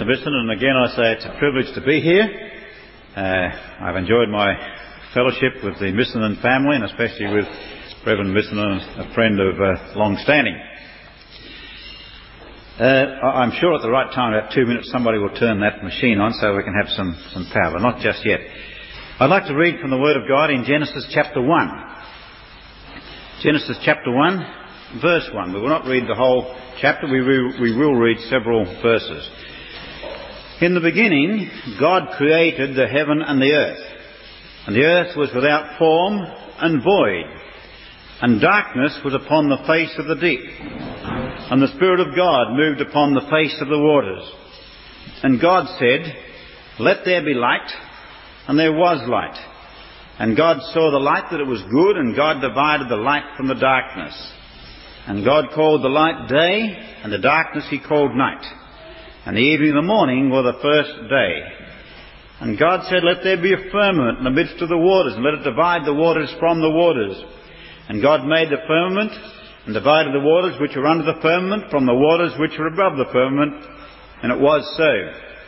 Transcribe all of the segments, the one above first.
Mr. Bissenden, and again I say it's a privilege to be here. I've enjoyed my fellowship with the Bissenden family, and especially with Reverend Bissenden, a friend of long standing. I'm sure at the right time, about 2 minutes, somebody will turn that machine on so we can have some power, but not just yet. I'd like to read from the Word of God in Genesis chapter 1. Genesis chapter 1, verse 1. We will not read the whole chapter, we will read several verses. In the beginning, God created the heaven and the earth was without form and void, and darkness was upon the face of the deep, and the Spirit of God moved upon the face of the waters. And God said, "Let there be light," and there was light. And God saw the light that it was good, and God divided the light from the darkness. And God called the light day, and the darkness he called night. And the evening and the morning were the first day. And God said, "Let there be a firmament in the midst of the waters, and let it divide the waters from the waters." And God made the firmament, and divided the waters which were under the firmament from the waters which were above the firmament. And it was so.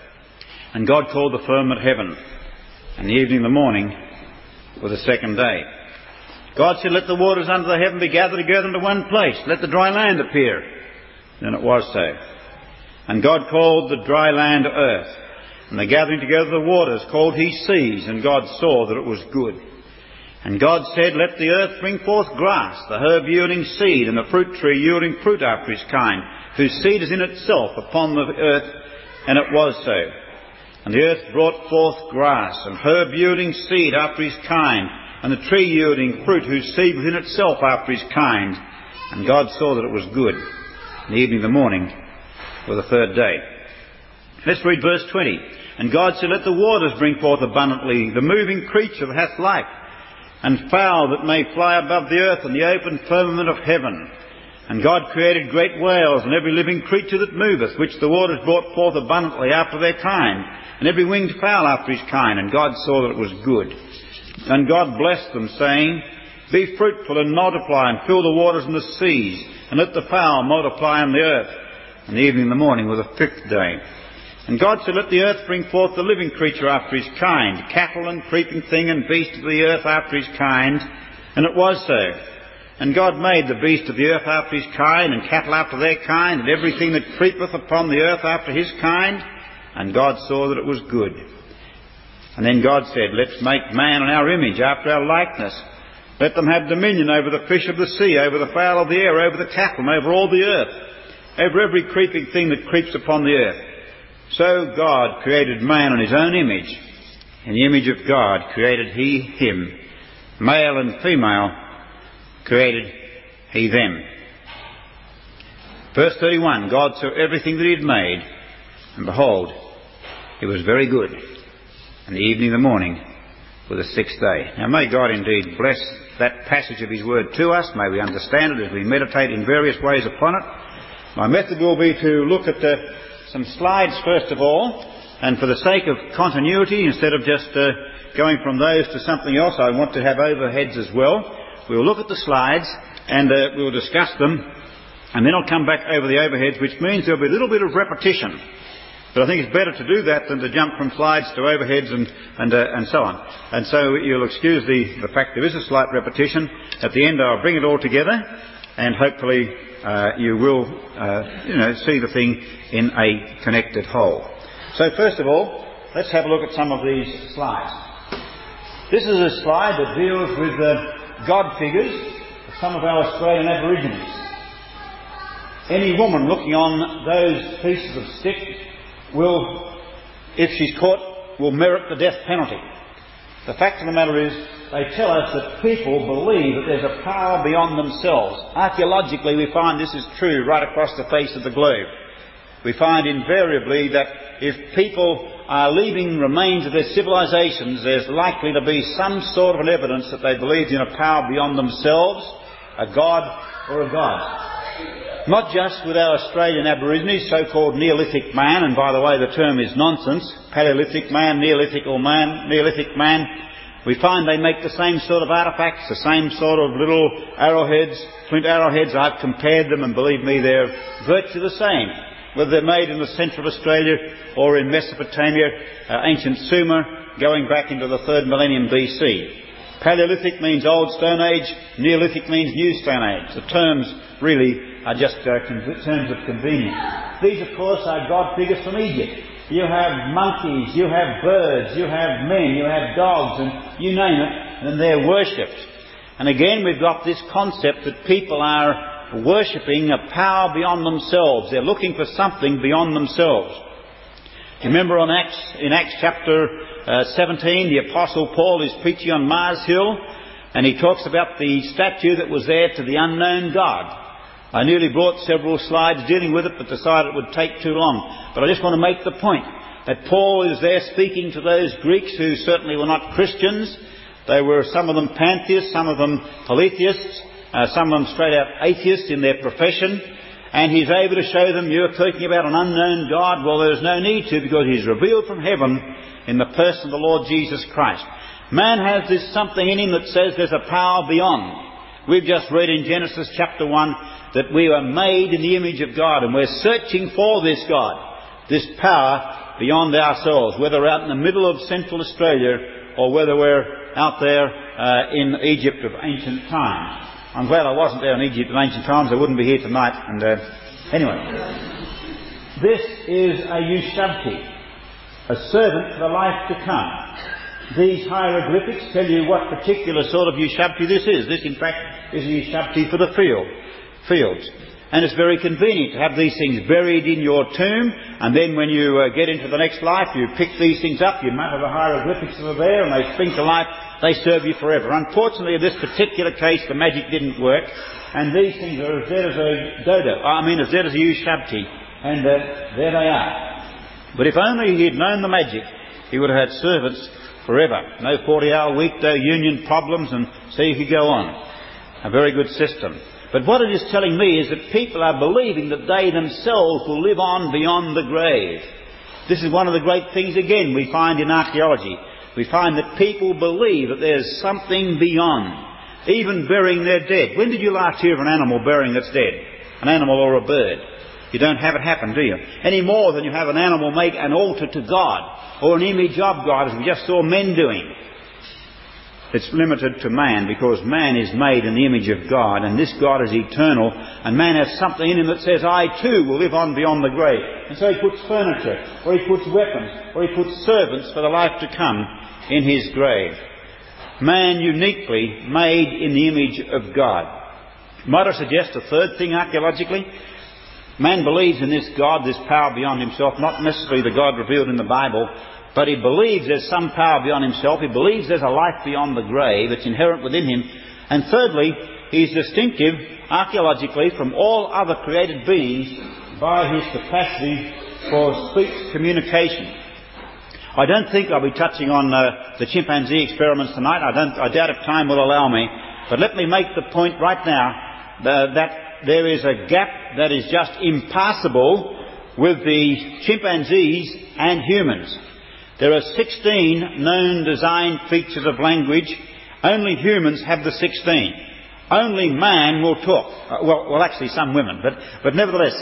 And God called the firmament heaven. And the evening and the morning were the second day. God said, "Let the waters under the heaven be gathered together into one place. Let the dry land appear." And it was so. And God called the dry land earth, and the gathering together of the waters called he seas. And God saw that it was good. And God said, "Let the earth bring forth grass, the herb yielding seed, and the fruit tree yielding fruit after his kind, whose seed is in itself upon the earth." And it was so. And the earth brought forth grass, and herb yielding seed after his kind, and the tree yielding fruit, whose seed was in itself after his kind. And God saw that it was good. And the evening and the morning were the third day. Let's read verse 20. And God said, "Let the waters bring forth abundantly the moving creature that hath life, and fowl that may fly above the earth, and the open firmament of heaven." And God created great whales, and every living creature that moveth, which the waters brought forth abundantly after their kind, and every winged fowl after his kind. And God saw that it was good. And God blessed them, saying, "Be fruitful and multiply, and fill the waters and the seas, and let the fowl multiply on the earth." And the evening and the morning were the fifth day. And God said, "Let the earth bring forth the living creature after his kind, cattle and creeping thing and beast of the earth after his kind." And it was so. And God made the beast of the earth after his kind, and cattle after their kind, and everything that creepeth upon the earth after his kind. And God saw that it was good. And then God said, "Let's make man in our image, after our likeness. Let them have dominion over the fish of the sea, over the fowl of the air, over the cattle, and over all the earth, over every creeping thing that creeps upon the earth." So God created man in his own image. In the image of God created he him. Male and female created he them. Verse 31, God saw everything that he had made, and behold, it was very good. And the evening and the morning were the sixth day. Now may God indeed bless that passage of his word to us. May we understand it as we meditate in various ways upon it. My method will be to look at some slides first of all, and for the sake of continuity, instead of just going from those to something else, I want to have overheads as well. We'll look at the slides and we'll discuss them, and then I'll come back over the overheads, which means there'll be a little bit of repetition. But I think it's better to do that than to jump from slides to overheads and so on. And so you'll excuse the fact there is a slight repetition. At the end I'll bring it all together, and hopefully you will see the thing in a connected whole. So first of all, let's have a look at some of these slides. This is a slide that deals with God figures of some of our Australian Aborigines. Any woman looking on those pieces of stick will, if she's caught, will merit the death penalty. The fact of the matter is, they tell us that people believe that there's a power beyond themselves. Archaeologically, we find this is true right across the face of the globe. We find invariably that if people are leaving remains of their civilizations, there's likely to be some sort of an evidence that they believed in a power beyond themselves, a god or a god. Not just with our Australian Aborigines, so-called Neolithic man, and by the way the term is nonsense, Paleolithic man, Neolithic man, we find they make the same sort of artefacts, the same sort of little arrowheads, flint arrowheads. I've compared them, and believe me, they're virtually the same. whether they're made in the central Australia or in Mesopotamia, ancient Sumer, going back into the 3rd millennium BC. Paleolithic means Old Stone Age, Neolithic means New Stone Age. The terms really are just terms of convenience. These, of course, are God figures from Egypt. You have monkeys, you have birds, you have men, you have dogs, and you name it, and they're worshipped. And again, we've got this concept that people are worshipping a power beyond themselves. They're looking for something beyond themselves. You remember in Acts chapter 17, the Apostle Paul is preaching on Mars Hill, and he talks about the statue that was there to the unknown God. I nearly brought several slides dealing with it, but decided it would take too long. But I just want to make the point that Paul is there speaking to those Greeks who certainly were not Christians. They were, some of them, pantheists, some of them polytheists, some of them straight out atheists in their profession. And he's able to show them, you're talking about an unknown God. Well, there's no need to, because he's revealed from heaven in the person of the Lord Jesus Christ. Man has this something in him that says there's a power beyond. We've just read in Genesis chapter 1 that we are made in the image of God, and we're searching for this God, this power beyond ourselves, whether we're out in the middle of central Australia or whether we're out there in Egypt of ancient times. I'm glad I wasn't there in Egypt of ancient times. I wouldn't be here tonight. And anyway, this is a Ushabti, a servant for the life to come. These hieroglyphics tell you what particular sort of Ushabti this is. This, in fact, is a Ushabti for the fields. And it's very convenient to have these things buried in your tomb, and then when you get into the next life, you pick these things up, you mutter the hieroglyphics that are there, and they spring to life. They serve you forever. Unfortunately, in this particular case, the magic didn't work, and these things are as dead as as dead as a Ushabti, and there they are. But if only he had known the magic, he would have had servants forever. No 40-hour week, no union problems, and so you could go on. A very good system. But what it is telling me is that people are believing that they themselves will live on beyond the grave. This is one of the great things, again, we find in archaeology. We find that people believe that there's something beyond, even burying their dead. When did you last hear of an animal burying its dead? An animal or a bird? You don't have it happen, do you? Any more than you have an animal make an altar to God, or an image of God, as we just saw men doing. It's limited to man, because man is made in the image of God, and this God is eternal, and man has something in him that says, I too will live on beyond the grave. And so he puts furniture, or he puts weapons, or he puts servants for the life to come in his grave. Man uniquely made in the image of God. Might I suggest a third thing archaeologically? Man believes in this God, this power beyond himself, not necessarily the God revealed in the Bible, but he believes there's some power beyond himself. He believes there's a life beyond the grave. It's inherent within him. And thirdly, he's distinctive archaeologically from all other created beings by his capacity for speech communication. I don't think I'll be touching on the chimpanzee experiments tonight. I doubt if time will allow me. But let me make the point right now that there is a gap that is just impassable with the chimpanzees and humans. There are 16 known design features of language. Only humans have the 16. Only man will talk. Well, actually some women, but nevertheless.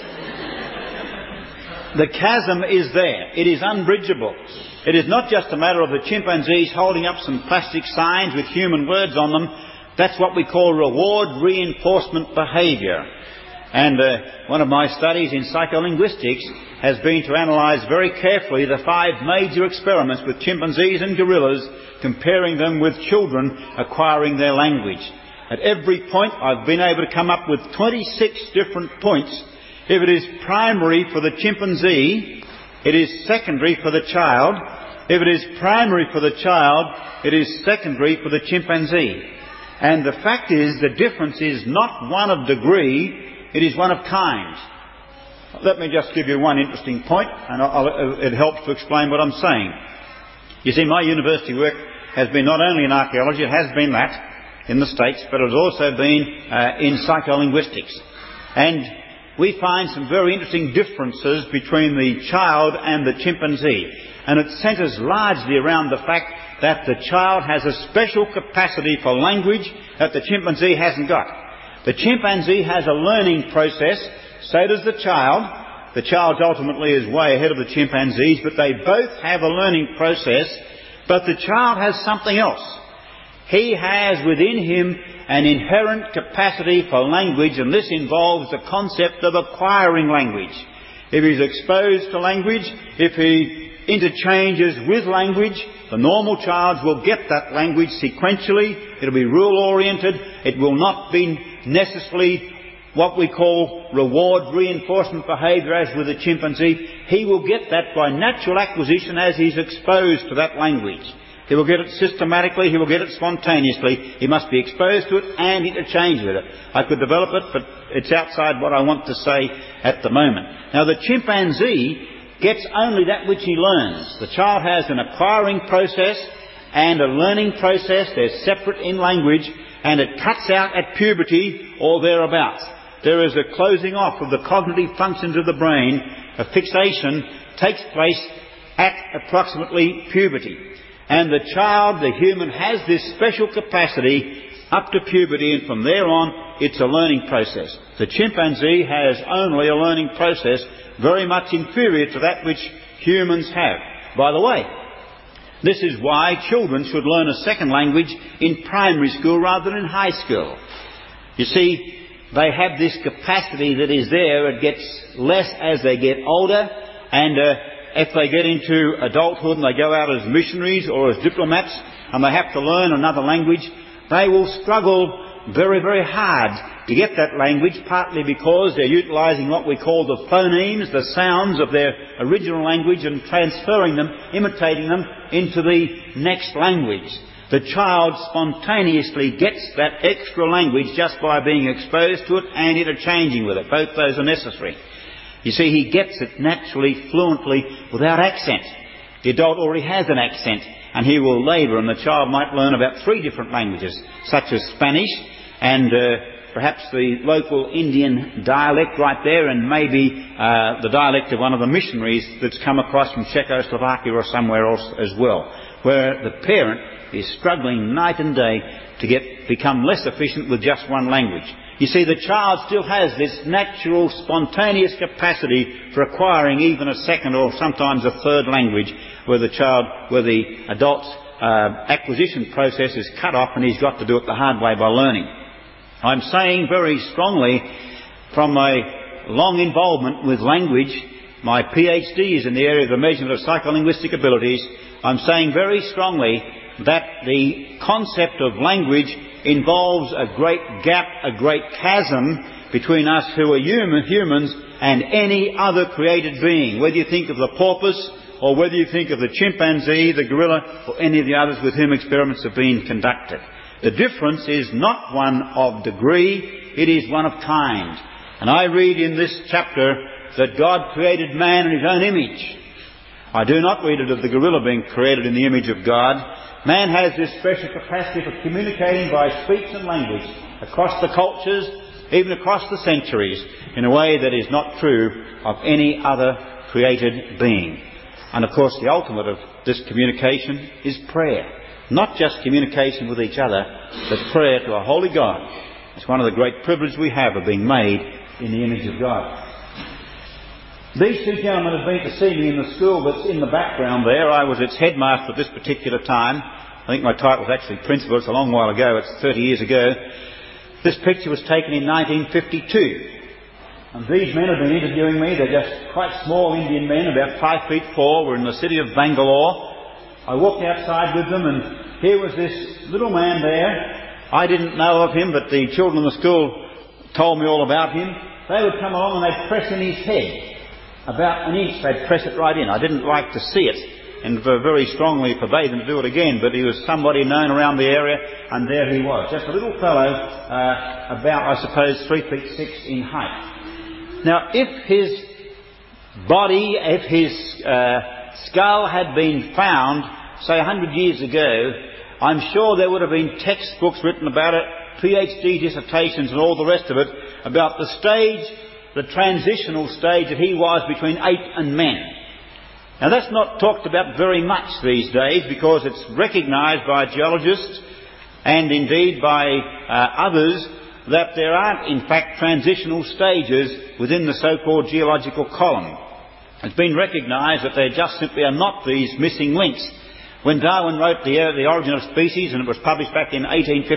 The chasm is there. It is unbridgeable. It is not just a matter of the chimpanzees holding up some plastic signs with human words on them. That's what we call reward reinforcement behaviour. And one of my studies in psycholinguistics has been to analyse very carefully the 5 major experiments with chimpanzees and gorillas, comparing them with children acquiring their language. At every point I've been able to come up with 26 different points. If it is primary for the chimpanzee, it is secondary for the child. If it is primary for the child, it is secondary for the chimpanzee. And the fact is, the difference is not one of degree, it is one of kind. Let me just give you one interesting point, and it helps to explain what I'm saying. You see, my university work has been not only in archaeology, it has been that in the States, but it has also been in psycholinguistics. And we find some very interesting differences between the child and the chimpanzee. And it centres largely around the fact that the child has a special capacity for language that the chimpanzee hasn't got. The chimpanzee has a learning process, so does the child, The child ultimately is way ahead of the chimpanzees, but they both have a learning process. But the child has something else. He has within him an inherent capacity for language, and this involves the concept of acquiring language. If he's exposed to language, if he interchanges with language, the normal child will get that language sequentially. It'll be rule-oriented. It will not be necessarily what we call reward reinforcement behaviour as with the chimpanzee. He will get that by natural acquisition as he's exposed to that language. He will get it systematically, he will get it spontaneously. He must be exposed to it and interchange with it. I could develop it, but it's outside what I want to say at the moment. Now, the chimpanzee gets only that which he learns. The child has an acquiring process and a learning process. They're separate in language, and it cuts out at puberty or thereabouts. There is a closing off of the cognitive functions of the brain. A fixation takes place at approximately puberty. And the child, the human, has this special capacity up to puberty, and from there on it's a learning process. The chimpanzee has only a learning process very much inferior to that which humans have. By the way, this is why children should learn a second language in primary school rather than in high school. You see, they have this capacity that is there. It gets less as they get older, and if they get into adulthood and they go out as missionaries or as diplomats and they have to learn another language, they will struggle very, very hard to get that language, partly because they're utilising what we call the phonemes, the sounds of their original language, and transferring them, imitating them into the next language. The child spontaneously gets that extra language just by being exposed to it and interchanging with it. Both those are necessary. You see, he gets it naturally, fluently, without accent. The adult already has an accent, and he will labour, and the child might learn about 3 different languages, such as Spanish and perhaps the local Indian dialect right there, and maybe the dialect of one of the missionaries that's come across from Czechoslovakia or somewhere else as well, where the parent is struggling night and day to become less efficient with just one language. You see, the child still has this natural, spontaneous capacity for acquiring even a second or sometimes a third language, where the adult's acquisition process is cut off and he's got to do it the hard way by learning. I'm saying very strongly, from my long involvement with language, my PhD is in the area of the measurement of psycholinguistic abilities, I'm saying very strongly that the concept of language involves a great gap, a great chasm between us who are humans and any other created being, whether you think of the porpoise or whether you think of the chimpanzee, the gorilla, or any of the others with whom experiments have been conducted. The difference is not one of degree, it is one of kind. And I read in this chapter that God created man in his own image. I do not read it of the gorilla being created in the image of God. Man has this special capacity for communicating by speech and language across the cultures, even across the centuries, in a way that is not true of any other created being. And of course, the ultimate of this communication is prayer. Not just communication with each other, but prayer to a holy God. It's one of the great privileges we have of being made in the image of God. These 2 gentlemen have been to see me in the school that's in the background there. I was its headmaster at this particular time. I think my title was actually principal. It's a long while ago. It's 30 years ago. This picture was taken in 1952. And these men have been interviewing me. They're just quite small Indian men, about 5 feet 4. We're in the city of Bangalore. I walked outside with them, and here was this little man there. I didn't know of him, but the children in the school told me all about him. They would come along and they'd press in his head. About an inch, they'd press it right in. I didn't like to see it, and very strongly forbade them to do it again, but he was somebody known around the area, and there he was. Just a little fellow, about, I suppose, 3 feet 6 in height. Now, if his body, if his skull had been found, say 100 years ago, I'm sure there would have been textbooks written about it, PhD dissertations and all the rest of it, about the stage, the transitional stage that he was between ape and man. Now, that's not talked about very much these days, because it's recognised by geologists and indeed by others that there aren't, in fact, transitional stages within the so-called geological column. It's been recognised that there just simply are not these missing links. When Darwin wrote The Origin of Species, and it was published back in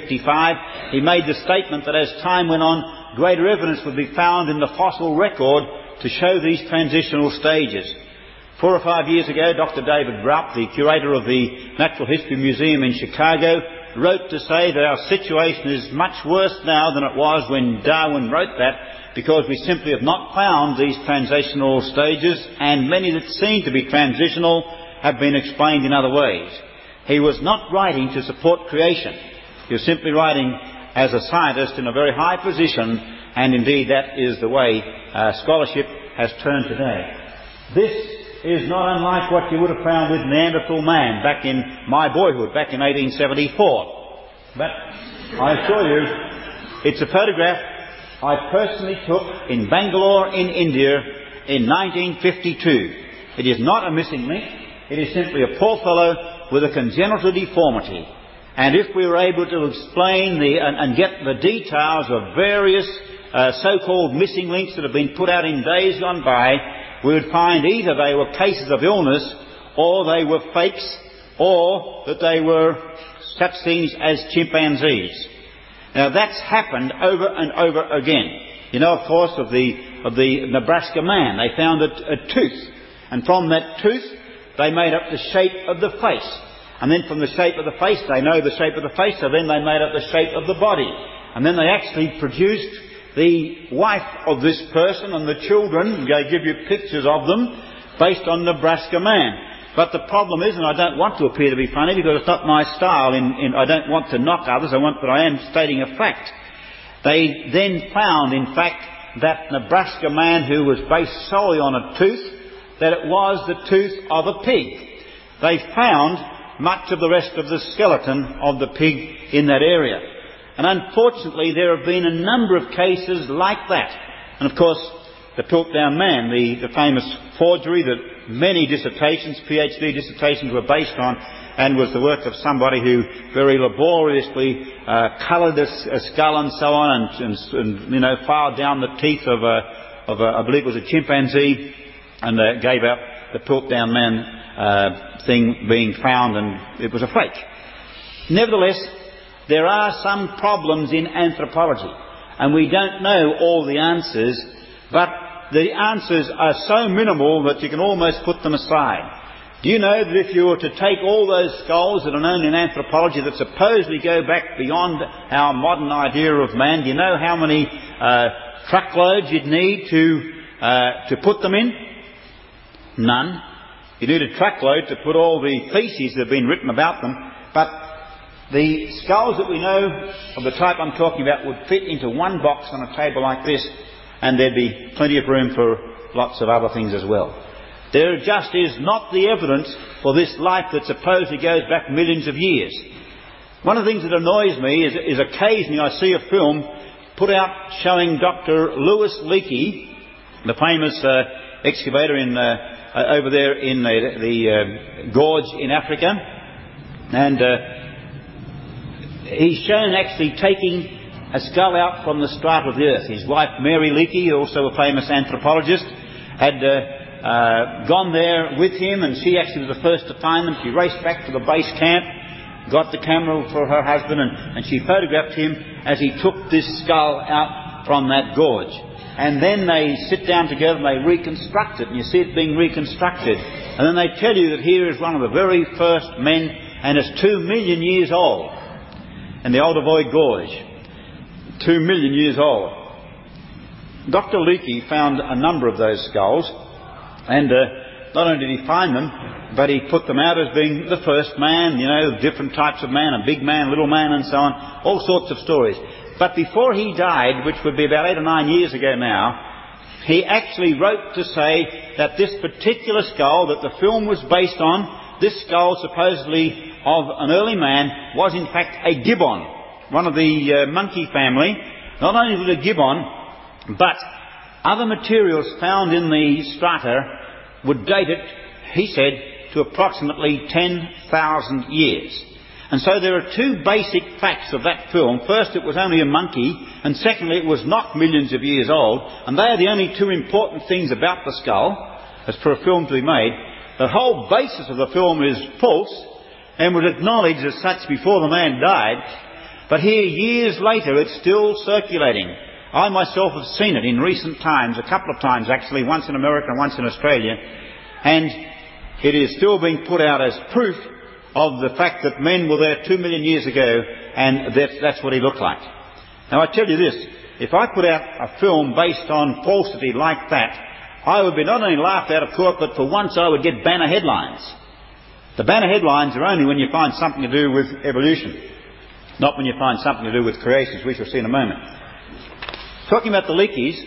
1855, he made the statement that as time went on, greater evidence would be found in the fossil record to show these transitional stages. 4 or 5 years ago, Dr. David Brupp, the curator of the Natural History Museum in Chicago, wrote to say that our situation is much worse now than it was when Darwin wrote that, because we simply have not found these transitional stages, and many that seem to be transitional have been explained in other ways. He was not writing to support creation. He was simply writing as a scientist in a very high position, and indeed that is the way scholarship has turned today. This is not unlike what you would have found with Neanderthal man back in my boyhood, back in 1874. But I assure you, it's a photograph I personally took in Bangalore in India in 1952. It is not a missing link. It is simply a poor fellow with a congenital deformity. And if we were able to explain and get the details of various so-called missing links that have been put out in days gone by, we would find either they were cases of illness, or they were fakes, or that they were such things as chimpanzees. Now that's happened over and over again. You know, of course, of the Nebraska man. They found a tooth, and from that tooth they made up the shape of the face. And then from the shape of the face, they know the shape of the face, so then they made up the shape of the body. And then they actually produced the wife of this person and the children. They give you pictures of them based on Nebraska man. But the problem is, and I don't want to appear to be funny because it's not my style, I don't want to knock others, but I am stating a fact. They then found, in fact, that Nebraska man who was based solely on a tooth, that it was the tooth of a pig. They found much of the rest of the skeleton of the pig in that area. And unfortunately there have been a number of cases like that. And of course the Piltdown man, the famous forgery that many dissertations, PhD dissertations were based on, and was the work of somebody who very laboriously coloured a skull and so on, and filed down the teeth of I believe it was a chimpanzee, and gave out the Piltdown man thing being found, and it was a fake. Nevertheless, there are some problems in anthropology, and we don't know all the answers, but the answers are so minimal that you can almost put them aside. Do you know that if you were to take all those skulls that are known in anthropology that supposedly go back beyond our modern idea of man, do you know how many truckloads you'd need to put them in? None. You need a truckload to put all the theses that have been written about them. But the skulls that we know of the type I'm talking about would fit into one box on a table like this, and there'd be plenty of room for lots of other things as well. There just is not the evidence for this life that supposedly goes back millions of years. One of the things that annoys me is occasionally I see a film put out showing Dr. Louis Leakey, the famous excavator over there in the gorge in Africa, and he's shown actually taking a skull out from the strata of the earth. His wife Mary Leakey, also a famous anthropologist, had gone there with him, and she actually was the first to find them. She raced back to the base camp, got the camera for her husband, and she photographed him as he took this skull out from that gorge. And then they sit down together and they reconstruct it, and you see it being reconstructed. And then they tell you that here is one of the very first men, and it's 2 million years old. And the Olduvai Gorge, 2 million years old. Dr. Leakey found a number of those skulls, and not only did he find them, but he put them out as being the first man, different types of man, a big man, little man, and so on, all sorts of stories. But before he died, which would be about 8 or 9 years ago now, he actually wrote to say that this particular skull that the film was based on, this skull supposedly of an early man, was in fact a gibbon, one of the monkey family. Not only was it a gibbon, but other materials found in the strata would date it, he said, to approximately 10,000 years. And so there are two basic facts of that film. First, it was only a monkey, and secondly, it was not millions of years old, and they are the only two important things about the skull, as for a film to be made. The whole basis of the film is false, and was acknowledged as such before the man died, but here, years later, it's still circulating. I myself have seen it in recent times, a couple of times actually, once in America and once in Australia, and it is still being put out as proof of the fact that men were there 2 million years ago, and that's what he looked like. Now I tell you this, if I put out a film based on falsity like that, I would be not only laughed out of court, but for once I would get banner headlines. The banner headlines are only when you find something to do with evolution, not when you find something to do with creation, as we shall see in a moment. Talking about the Leakeys,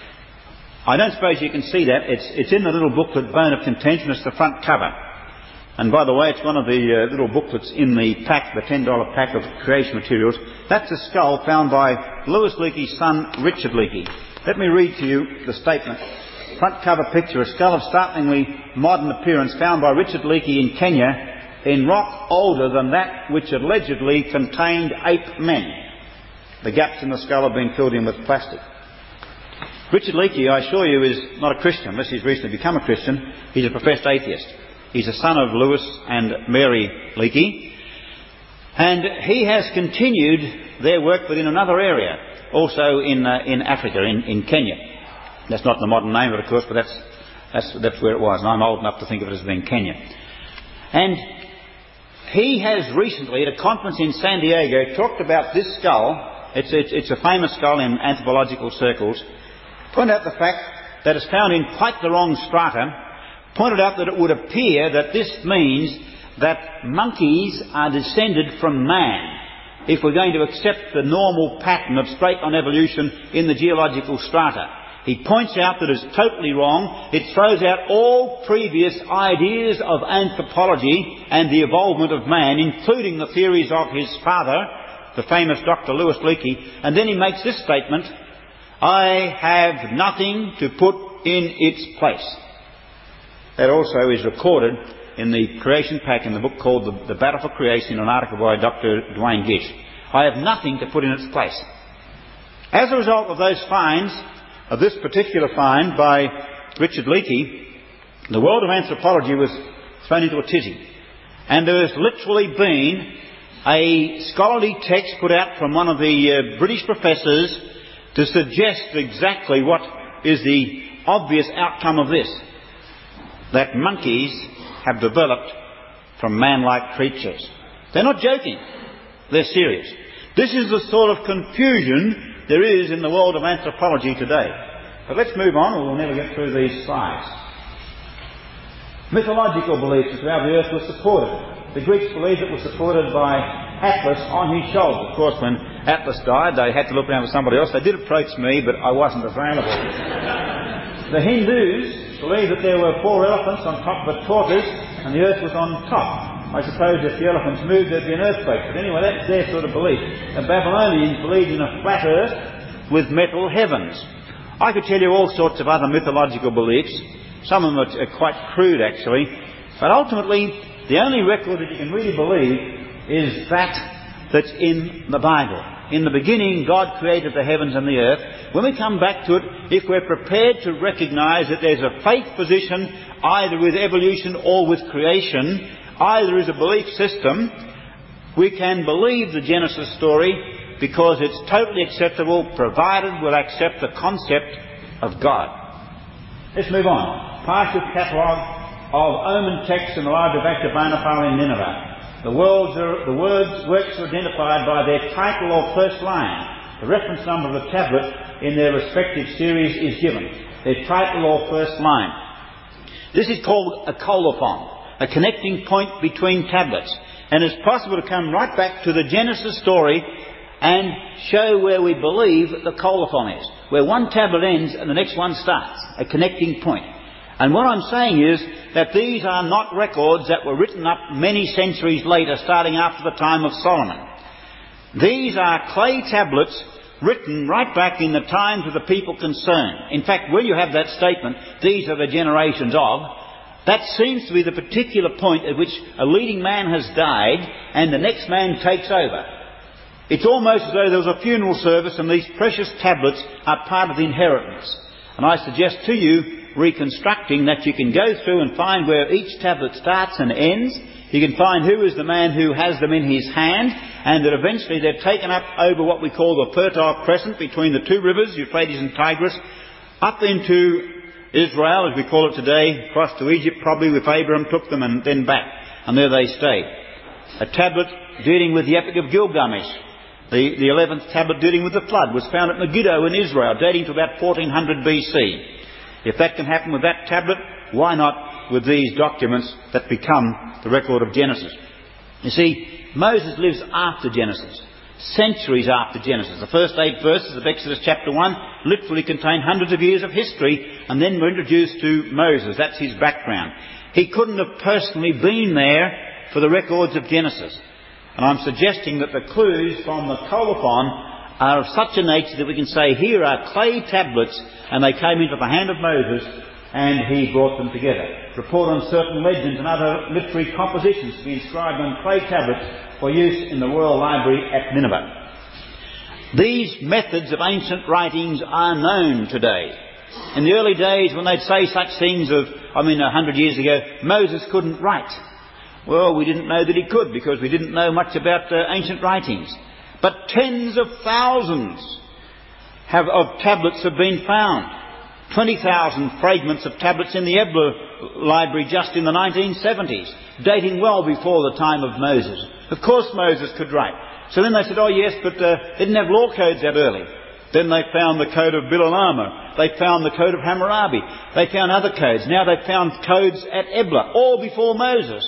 I don't suppose you can see that. It's in the little booklet, Bone of Contention. It's the front cover. And by the way, it's one of the little booklets in the pack, the $10 pack of creation materials. That's a skull found by Louis Leakey's son, Richard Leakey. Let me read to you the statement. Front cover picture, a skull of startlingly modern appearance found by Richard Leakey in Kenya in rock older than that which allegedly contained ape men. The gaps in the skull have been filled in with plastic. Richard Leakey, I assure you, is not a Christian, unless he's recently become a Christian. He's a professed atheist. He's a son of Louis and Mary Leakey. And he has continued their work within another area, also in Africa, in Kenya. That's not the modern name of it, of course, but that's where it was. And I'm old enough to think of it as being Kenya. And he has recently, at a conference in San Diego, talked about this skull. It's a famous skull in anthropological circles. Pointed out the fact that it's found in quite the wrong strata. Pointed out that it would appear that this means that monkeys are descended from man, if we're going to accept the normal pattern of straight-on evolution in the geological strata. He points out that it's totally wrong. It throws out all previous ideas of anthropology and the evolvement of man, including the theories of his father, the famous Dr. Louis Leakey. And then he makes this statement, I have nothing to put in its place. That also is recorded in the creation pack in the book called The Battle for Creation, an article by Dr. Duane Gish. I have nothing to put in its place. As a result of those finds, of this particular find by Richard Leakey, the world of anthropology was thrown into a tizzy. And there has literally been a scholarly text put out from one of the British professors to suggest exactly what is the obvious outcome of this. That monkeys have developed from man-like creatures. They're not joking. They're serious. This is the sort of confusion there is in the world of anthropology today. But let's move on, or we'll never get through these slides. Mythological beliefs as to how the earth was supported. The Greeks believed it was supported by Atlas on his shoulders. Of course, when Atlas died, they had to look around for somebody else. They did approach me, but I wasn't available. The Hindus believed that there were 4 elephants on top of a tortoise, and the earth was on top. I suppose if the elephants moved, there'd be an earthquake. But anyway, that's their sort of belief. The Babylonians believed in a flat earth with metal heavens. I could tell you all sorts of other mythological beliefs. Some of them are quite crude, actually. But ultimately, the only record that you can really believe is that's in the Bible. In the beginning, God created the heavens and the earth. When we come back to it, if we're prepared to recognise that there's a faith position either with evolution or with creation, either is a belief system, we can believe the Genesis story because it's totally acceptable, provided we'll accept the concept of God. Let's move on. Partial catalogue of omen texts in the Library of Akhabbanapal in Nineveh. The words are identified by their title or first line. The reference number of the tablet in their respective series is given. Their title or first line. This is called a colophon, a connecting point between tablets. And it's possible to come right back to the Genesis story and show where we believe the colophon is. Where one tablet ends and the next one starts. A connecting point. And what I'm saying is that these are not records that were written up many centuries later, starting after the time of Solomon. These are clay tablets written right back in the times of the people concerned. In fact, when you have that statement, these are the generations of, That seems to be the particular point at which a leading man has died and the next man takes over. It's almost as though there was a funeral service and these precious tablets are part of the inheritance. And I suggest to you, reconstructing, that you can go through and find where each tablet starts and ends. You can find who is the man who has them in his hand, and that eventually they're taken up over what we call the Fertile Crescent between the two rivers, Euphrates and Tigris, up into Israel, as we call it today, across to Egypt probably, with Abraham took them, and then back. And there they stayed. A tablet dealing with the Epic of Gilgamesh, the 11th tablet dealing with the flood, was found at Megiddo in Israel, dating to about 1400 BC. If that can happen with that tablet, why not with these documents that become the record of Genesis? You see, Moses lives after Genesis, centuries after Genesis. The first 8 verses of Exodus chapter 1 literally contain hundreds of years of history, and then we're introduced to Moses. That's his background. He couldn't have personally been there for the records of Genesis. And I'm suggesting that the clues from the colophon are of such a nature that we can say here are clay tablets, and they came into the hand of Moses and he brought them together. Report on certain legends and other literary compositions to be inscribed on clay tablets for use in the Royal Library at Nineveh. These methods of ancient writings are known today. In the early days, when they'd say such things 100 years ago, Moses couldn't write. Well, we didn't know that he could, because we didn't know much about ancient writings. But tens of thousands of tablets have been found. 20,000 fragments of tablets in the Ebla Library just in the 1970s, dating well before the time of Moses. Of course Moses could write. So then they said, oh yes, but they didn't have law codes that early. Then they found the code of Bilalama. They found the code of Hammurabi. They found other codes. Now they've found codes at Ebla, all before Moses.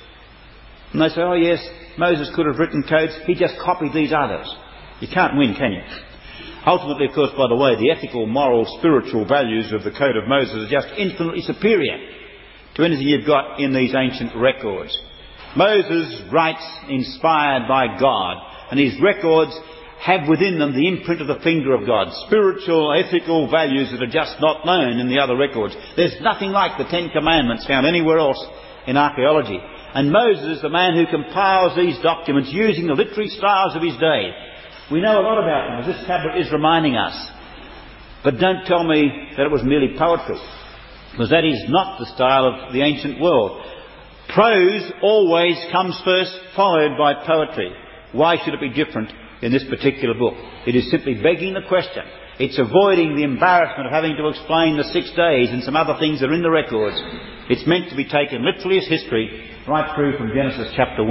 And they say, oh yes, Moses could have written codes. He just copied these others. You can't win, can you? Ultimately, of course, by the way, the ethical, moral, spiritual values of the Code of Moses are just infinitely superior to anything you've got in these ancient records. Moses writes inspired by God, and his records have within them the imprint of the finger of God. Spiritual, ethical values that are just not known in the other records. There's nothing like the 10 Commandments found anywhere else in archaeology. And Moses is the man who compiles these documents using the literary styles of his day. We know a lot about them, as this tablet is reminding us. But don't tell me that it was merely poetry, because that is not the style of the ancient world. Prose always comes first, followed by poetry. Why should it be different in this particular book? It is simply begging the question. It's avoiding the embarrassment of having to explain the 6 days and some other things that are in the records. It's meant to be taken literally as history, right through from Genesis chapter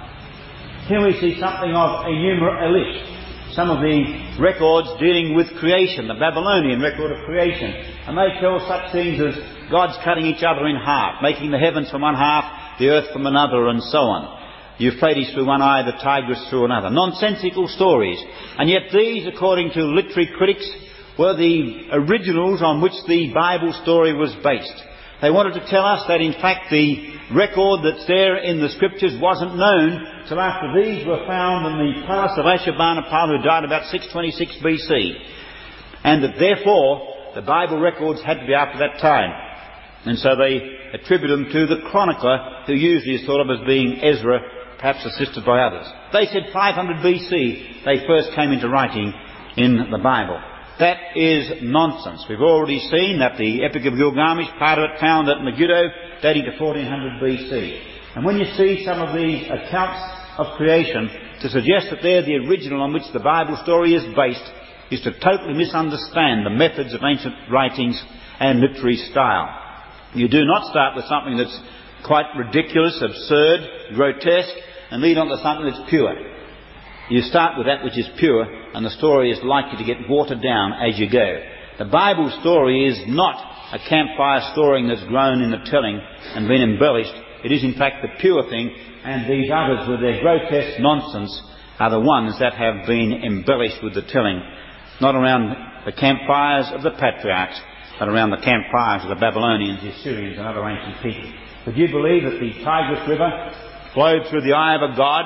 1. Here we see something of Enuma Elish. Some of the records dealing with creation, the Babylonian record of creation. And they tell such things as gods cutting each other in half, making the heavens from one half, the earth from another, and so on. Euphrates through one eye, the Tigris through another. Nonsensical stories. And yet these, according to literary critics, were the originals on which the Bible story was based. They wanted to tell us that in fact the record that's there in the scriptures wasn't known till after these were found in the palace of Ashurbanipal, who died about 626 BC. And that therefore the Bible records had to be after that time. And so they attribute them to the chronicler, who usually is thought of as being Ezra, perhaps assisted by others. They said 500 BC they first came into writing in the Bible. That is nonsense. We've already seen that the Epic of Gilgamesh, part of it found at Megiddo, dating to 1400 BC. And when you see some of these accounts of creation, to suggest that they're the original on which the Bible story is based is to totally misunderstand the methods of ancient writings and literary style. You do not start with something that's quite ridiculous, absurd, grotesque, and lead on to something that's pure. You start with that which is pure, and the story is likely to get watered down as you go. The Bible story is not a campfire story that's grown in the telling and been embellished. It is in fact the pure thing, and these others with their grotesque nonsense are the ones that have been embellished with the telling, not around the campfires of the patriarchs, but around the campfires of the Babylonians, the Assyrians and other ancient people. Would you believe that the Tigris River flowed through the eye of a god,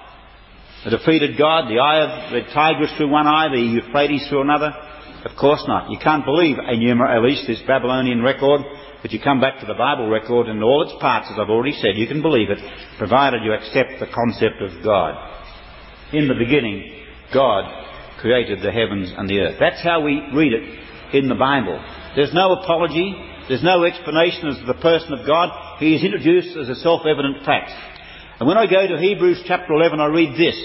a defeated god, the eye of the Tigris through one eye, the Euphrates through another? Of course not. You can't believe Enuma Elish, this Babylonian record, But you come back to the Bible record and all its parts, as I've already said, you can believe it, provided you accept the concept of God. In the beginning, God created the heavens and the earth. That's how we read it in the Bible. There's no apology. There's no explanation as to the person of God. He is introduced as a self-evident fact. And when I go to Hebrews chapter 11, I read this.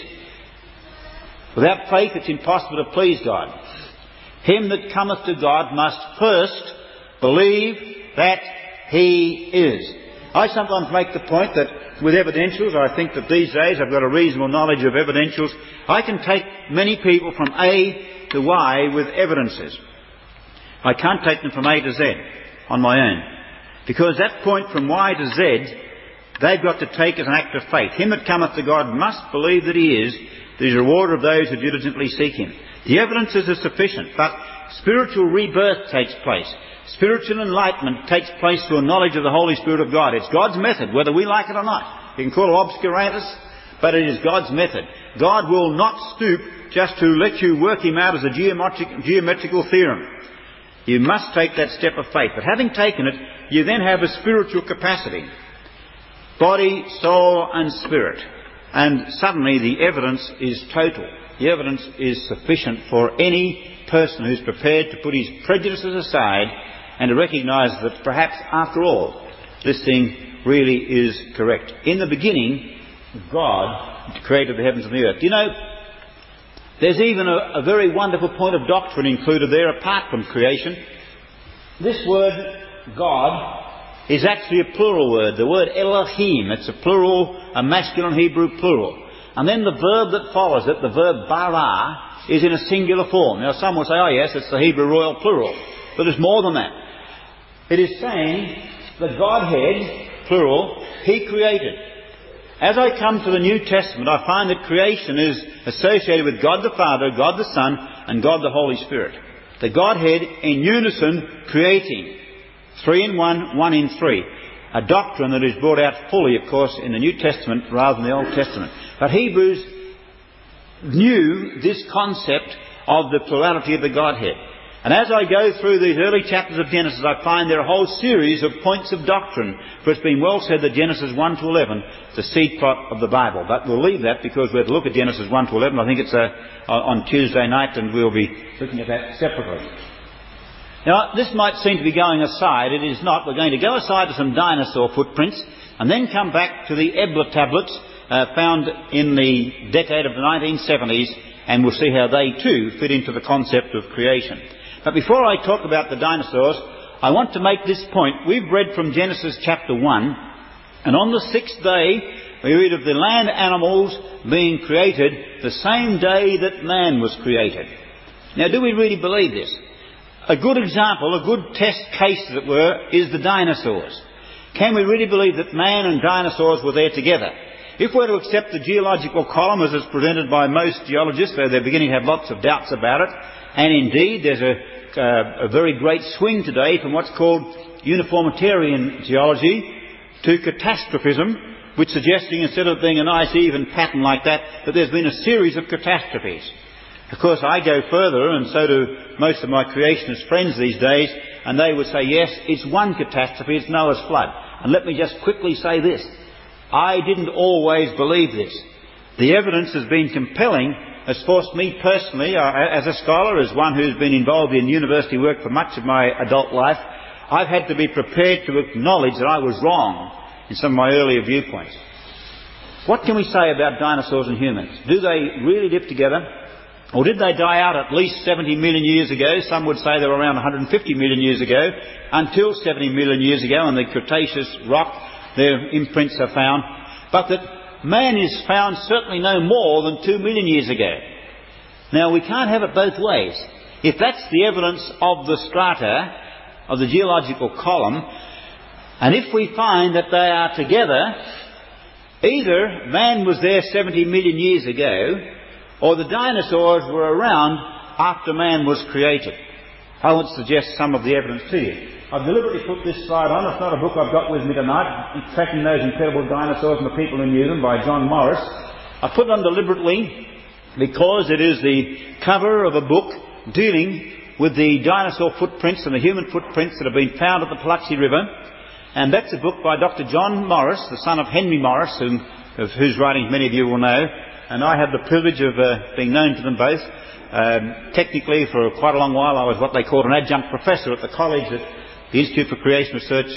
Without faith it's impossible to please God. Him that cometh to God must first believe that He is. I sometimes make the point that with evidentials, I think that these days I've got a reasonable knowledge of evidentials. I can take many people from A to Y with evidences. I can't take them from A to Z on my own. Because that point from Y to Z, they've got to take as an act of faith. Him that cometh to God must believe that He is the rewarder of those who diligently seek Him. The evidences are sufficient, but spiritual rebirth takes place. Spiritual enlightenment takes place through a knowledge of the Holy Spirit of God. It's God's method, whether we like it or not. You can call it obscurantus, but it is God's method. God will not stoop just to let you work Him out as a geometrical theorem. You must take that step of faith. But having taken it, you then have a spiritual capacity. Body, soul and spirit. And suddenly the evidence is total. The evidence is sufficient for any person who's prepared to put his prejudices aside and to recognise that perhaps, after all, this thing really is correct. In the beginning, God created the heavens and the earth. You know, there's even a very wonderful point of doctrine included there apart from creation. This word, God, is actually a plural word. The word Elohim, it's a plural, a masculine Hebrew plural. And then the verb that follows it, the verb bara, is in a singular form. Now some will say, oh yes, it's the Hebrew royal plural. But there's more than that. It is saying the Godhead, plural, He created. As I come to the New Testament, I find that creation is associated with God the Father, God the Son, and God the Holy Spirit. The Godhead in unison creating. 3 in 1, 1 in 3. A doctrine that is brought out fully, of course, in the New Testament rather than the Old Testament. But Hebrews knew this concept of the plurality of the Godhead. And as I go through these early chapters of Genesis, I find there are a whole series of points of doctrine. For it's been well said that Genesis 1 to 11 is the seed plot of the Bible. But we'll leave that because we have to look at Genesis 1 to 11. I think it's on Tuesday night, and we'll be looking at that separately. Now, this might seem to be going aside. It is not. We're going to go aside to some dinosaur footprints and then come back to the Ebla tablets found in the decade of the 1970s, and we'll see how they too fit into the concept of creation. But before I talk about the dinosaurs, I want to make this point. We've read from Genesis chapter 1, and on the 6th day we read of the land animals being created the same day that man was created. Now, do we really believe this? A good example, a good test case, as it were, is the dinosaurs. Can we really believe that man and dinosaurs were there together? If we're to accept the geological column as is presented by most geologists, though they're beginning to have lots of doubts about it, and indeed there's a very great swing today from what's called uniformitarian geology to catastrophism, which suggesting instead of being a nice even pattern like that, that there's been a series of catastrophes. Of course, I go further, and so do most of my creationist friends these days, and they would say, yes, it's one catastrophe, it's Noah's flood. And let me just quickly say this. I didn't always believe this. The evidence has been compelling, has forced me personally, as a scholar, as one who's been involved in university work for much of my adult life, I've had to be prepared to acknowledge that I was wrong in some of my earlier viewpoints. What can we say about dinosaurs and humans? Do they really live together? Or did they die out at least 70 million years ago? Some would say they were around 150 million years ago. Until 70 million years ago in the Cretaceous rock, their imprints are found. But that man is found certainly no more than 2 million years ago. Now, we can't have it both ways. If that's the evidence of the strata, of the geological column, and if we find that they are together, either man was there 70 million years ago, or the dinosaurs were around after man was created. I would suggest some of the evidence to you. I've deliberately put this slide on. It's not a book I've got with me tonight, Tracking Those Incredible Dinosaurs and the People Who Knew Them by John Morris. I put it on deliberately because it is the cover of a book dealing with the dinosaur footprints and the human footprints that have been found at the Paluxy River. And that's a book by Dr. John Morris, the son of Henry Morris, of whose writings many of you will know. And I have the privilege of being known to them both. Technically, for quite a long while, I was what they called an adjunct professor at the college that the Institute for Creation Research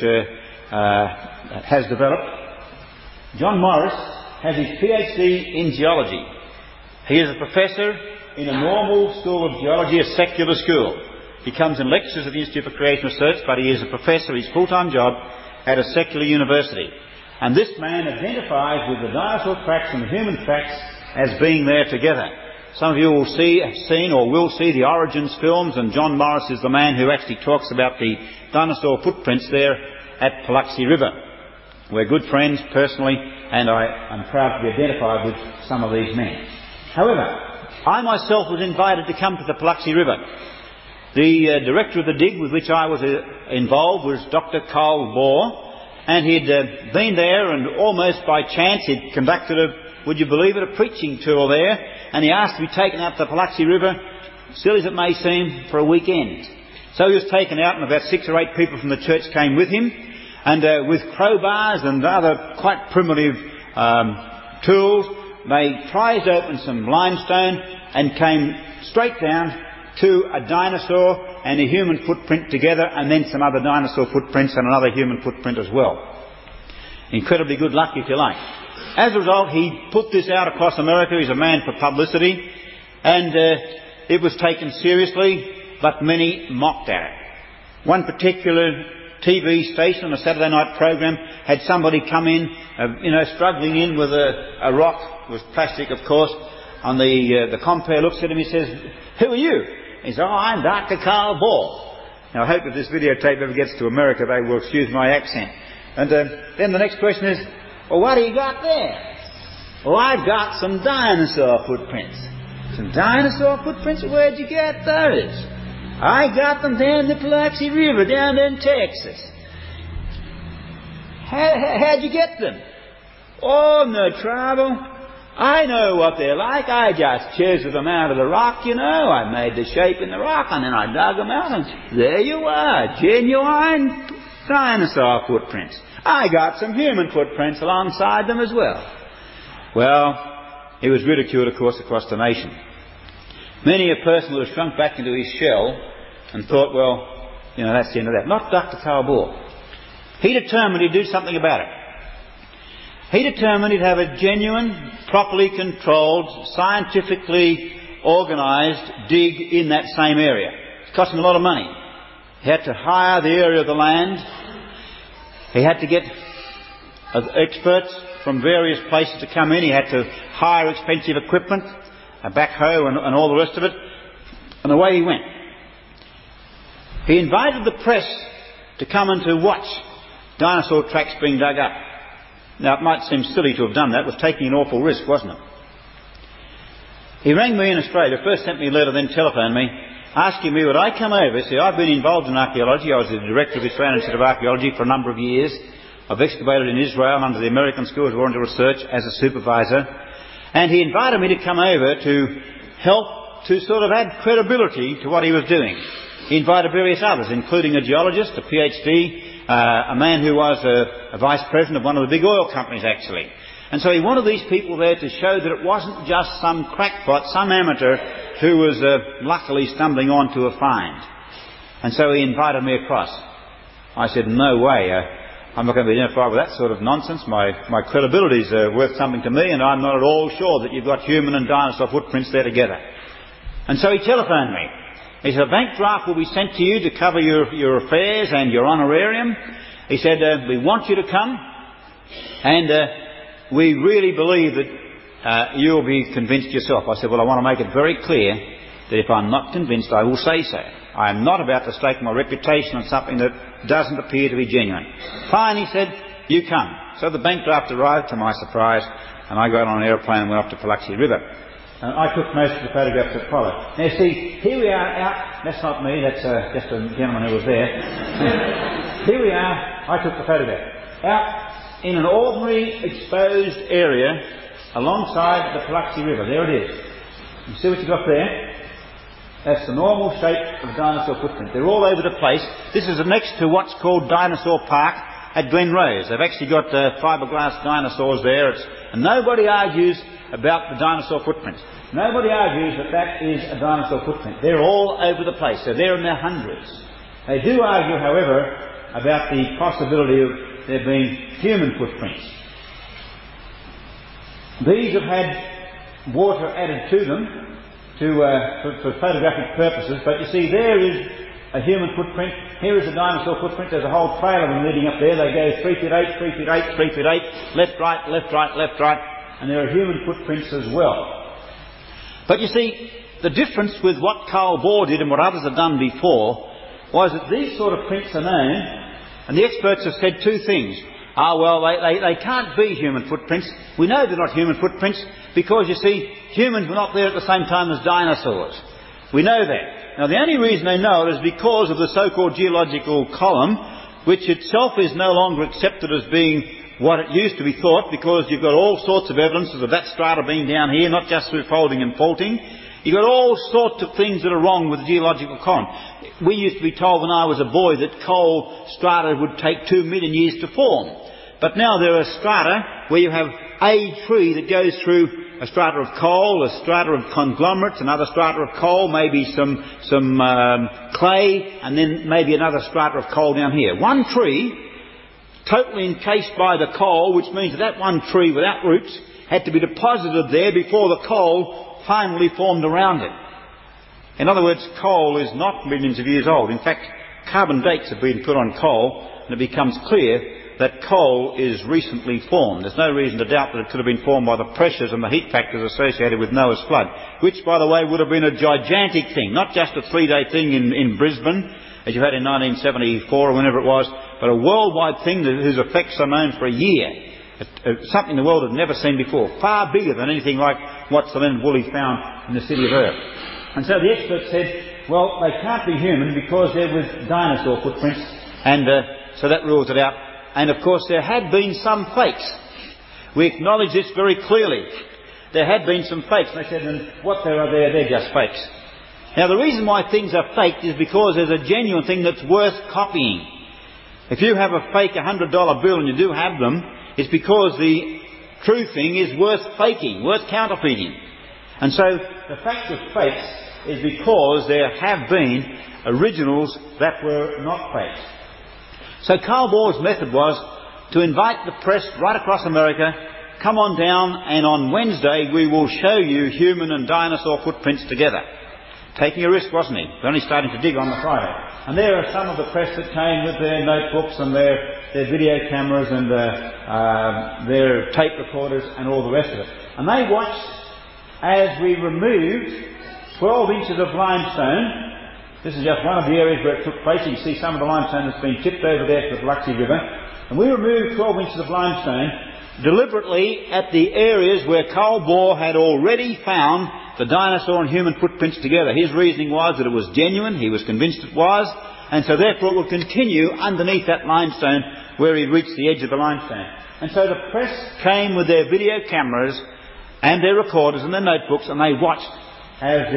has developed. John Morris has his PhD in geology. He is a professor in a normal school of geology, a secular school. He comes and lectures at the Institute for Creation Research, but he is a professor, his full-time job, at a secular university. And this man identifies with the dinosaur tracks and the human tracks as being there together. Some of you will have seen or will see the Origins films, and John Morris is the man who actually talks about the dinosaur footprints there at Paluxy River. We're good friends personally, and I'm proud to be identified with some of these men. However, I myself was invited to come to the Paluxy River. The director of the dig with which I was involved was Dr. Carl Bohr, and he'd been there, and almost by chance he'd conducted would you believe it, a preaching tour there, and he asked to be taken out to the Paluxy River, silly as it may seem, for a weekend. So he was taken out, and about 6 or 8 people from the church came with him, and with crowbars and other quite primitive tools, they prized open some limestone and came straight down to a dinosaur and a human footprint together, and then some other dinosaur footprints and another human footprint as well. Incredibly good luck, if you like. As a result, he put this out across America. He's a man for publicity, and it was taken seriously, but many mocked at it. One particular TV station on a Saturday night program had somebody come in, struggling in with a rock, it was plastic of course, on the compere looks at him, he says, "Who are you?" He says, "Oh, I'm Dr. Carl Bohr." Now I hope if this videotape ever gets to America they will excuse my accent. And then the next question is, "Well, what do you got there?" "Well, I've got some dinosaur footprints." "Some dinosaur footprints? Where'd you get those?" "I got them down the Paluxy River, down there in Texas." How'd you get them?" "Oh, no trouble. I know what they're like. I just chiseled them out of the rock, I made the shape in the rock, and then I dug them out, and there you are, genuine dinosaur footprints. I got some human footprints alongside them as well." Well, he was ridiculed, of course, across the nation. Many a person would have shrunk back into his shell and thought, well, that's the end of that. Not Dr. Carl Bohr. He determined he'd do something about it. He determined he'd have a genuine, properly controlled, scientifically organised dig in that same area. It cost him a lot of money. He had to hire the area of the land. He had to get experts from various places to come in. He had to hire expensive equipment, a backhoe and all the rest of it. And away he went. He invited the press to come and to watch dinosaur tracks being dug up. Now, it might seem silly to have done that. It was taking an awful risk, wasn't it? He rang me in Australia. First sent me a letter, then telephoned me, asking me would I come over. See, I've been involved in archaeology. I was the director of the Australian Institute of Archaeology for a number of years. I've excavated in Israel under the American School of Oriental Research as a supervisor. And he invited me to come over to help to sort of add credibility to what he was doing. He invited various others, including a geologist, a PhD, a man who was a vice president of one of the big oil companies, actually. And so he wanted these people there to show that it wasn't just some crackpot, some amateur who was luckily stumbling onto a find. And so he invited me across. I said, "No way. I'm not going to be identified with that sort of nonsense. My credibility is worth something to me, and I'm not at all sure that you've got human and dinosaur footprints there together." And so he telephoned me. He said, "A bank draft will be sent to you to cover your affairs and your honorarium." He said, "We want you to come, and we really believe that you'll be convinced yourself." I said, "Well, I want to make it very clear that if I'm not convinced, I will say so. I am not about to stake my reputation on something that doesn't appear to be genuine." "Fine," he said, "you come." So the bank draft arrived, to my surprise, and I got on an aeroplane and went up to Paluxy River. I took most of the photographs that followed. Now see, here we are out, that's not me, that's just a gentleman who was there. Here we are, I took the photograph, out in an ordinary exposed area alongside the Paluxy River. There it is. You see what you've got there? That's the normal shape of a dinosaur footprint. They're all over the place. This is next to what's called Dinosaur Park at Glen Rose. They've actually got fiberglass dinosaurs there. And nobody argues about the dinosaur footprint. Nobody argues that that is a dinosaur footprint. They're all over the place. They're there in their hundreds. They do argue, however, about the possibility of there being human footprints. These have had water added to them for photographic purposes, but you see there is a human footprint. Here is a dinosaur footprint. There's a whole trail of them leading up there. They go 3 feet 8, 3 feet 8, 3 feet 8, left, right, left, right, left, right, and there are human footprints as well. But you see, the difference with what Carl Bohr did and what others had done before was that these sort of prints are known, and the experts have said two things. They can't be human footprints. We know they're not human footprints because, you see, humans were not there at the same time as dinosaurs. We know that. Now, the only reason they know it is because of the so-called geological column, which itself is no longer accepted as being what it used to be thought, because you've got all sorts of evidences of that strata being down here, not just through folding and faulting. You've got all sorts of things that are wrong with the geological column. We used to be told when I was a boy that coal strata would take 2 million years to form. But now there are strata where you have a tree that goes through a strata of coal, a strata of conglomerates, another strata of coal, maybe some clay, and then maybe another strata of coal down here. One tree, totally encased by the coal, which means that one tree without roots had to be deposited there before the coal finally formed around it. In other words, coal is not millions of years old. In fact, carbon dates have been put on coal, and it becomes clear that coal is recently formed. There's no reason to doubt that it could have been formed by the pressures and the heat factors associated with Noah's flood, which, by the way, would have been a gigantic thing, not just a 3-day thing in Brisbane, as you had in 1974 or whenever it was, but a worldwide thing whose effects are known for a year. Something the world had never seen before, far bigger than anything like what Sir Leonard Woolley found in the city of Earth. And so the experts said, well, they can't be human because they're with dinosaur footprints, and so that rules it out. And of course there had been some fakes. We acknowledge this very clearly. There had been some fakes. And they said, and what there are there, they're just fakes. Now the reason why things are faked is because there's a genuine thing that's worth copying. If you have a fake $100 bill, and you do have them, it's because the true thing is worth faking, worth counterfeiting. And so the fact of fakes is because there have been originals that were not fakes. So Carl Bohr's method was to invite the press right across America, come on down, and on Wednesday we will show you human and dinosaur footprints together. Taking a risk, wasn't he? We're only starting to dig on the Friday. And there are some of the press that came with their notebooks and their video cameras and their tape recorders and all the rest of it. And they watched as we removed 12 inches of limestone. This is just one of the areas where it took place. You can see some of the limestone that's been tipped over there to the Biloxi River. And we removed 12 inches of limestone deliberately at the areas where Carl Bohr had already found the dinosaur and human footprints together. His reasoning was that it was genuine. He was convinced it was. And so therefore it would continue underneath that limestone where he'd reached the edge of the limestone. And so the press came with their video cameras and their recorders and their notebooks, and they watched as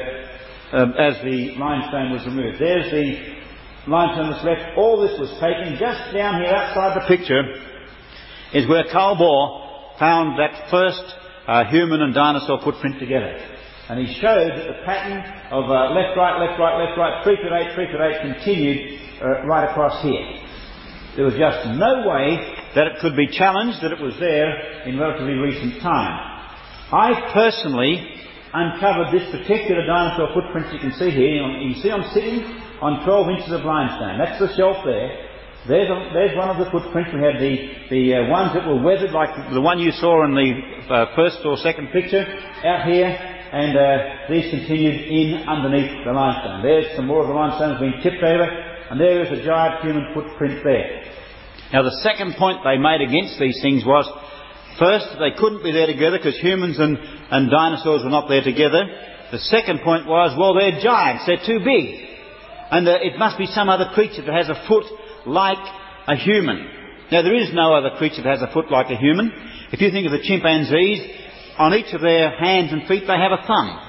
the limestone was removed. There's the limestone that's left. All this was taken just down here outside the picture is where Carl Bohr found that first human and dinosaur footprint together. And he showed that the pattern of left, right, left, right, left, right, 3 foot 8, 3 foot 8 continued right across here. There was just no way that it could be challenged that it was there in relatively recent time. I personally uncovered this particular dinosaur footprint you can see here. You can see I'm sitting on 12 inches of limestone. That's the shelf there. There's one of the footprints. We had the ones that were weathered, like the one you saw in the first or second picture out here, and these continued in underneath the limestone. There's some more of the limestone that's been tipped over, and there is a giant human footprint there. Now the second point they made against these things was, first, they couldn't be there together because humans and dinosaurs were not there together. The second point was, well, they're giants, they're too big, and it must be some other creature that has a foot like a human. Now there is no other creature that has a foot like a human. If you think of the chimpanzees, on each of their hands and feet they have a thumb.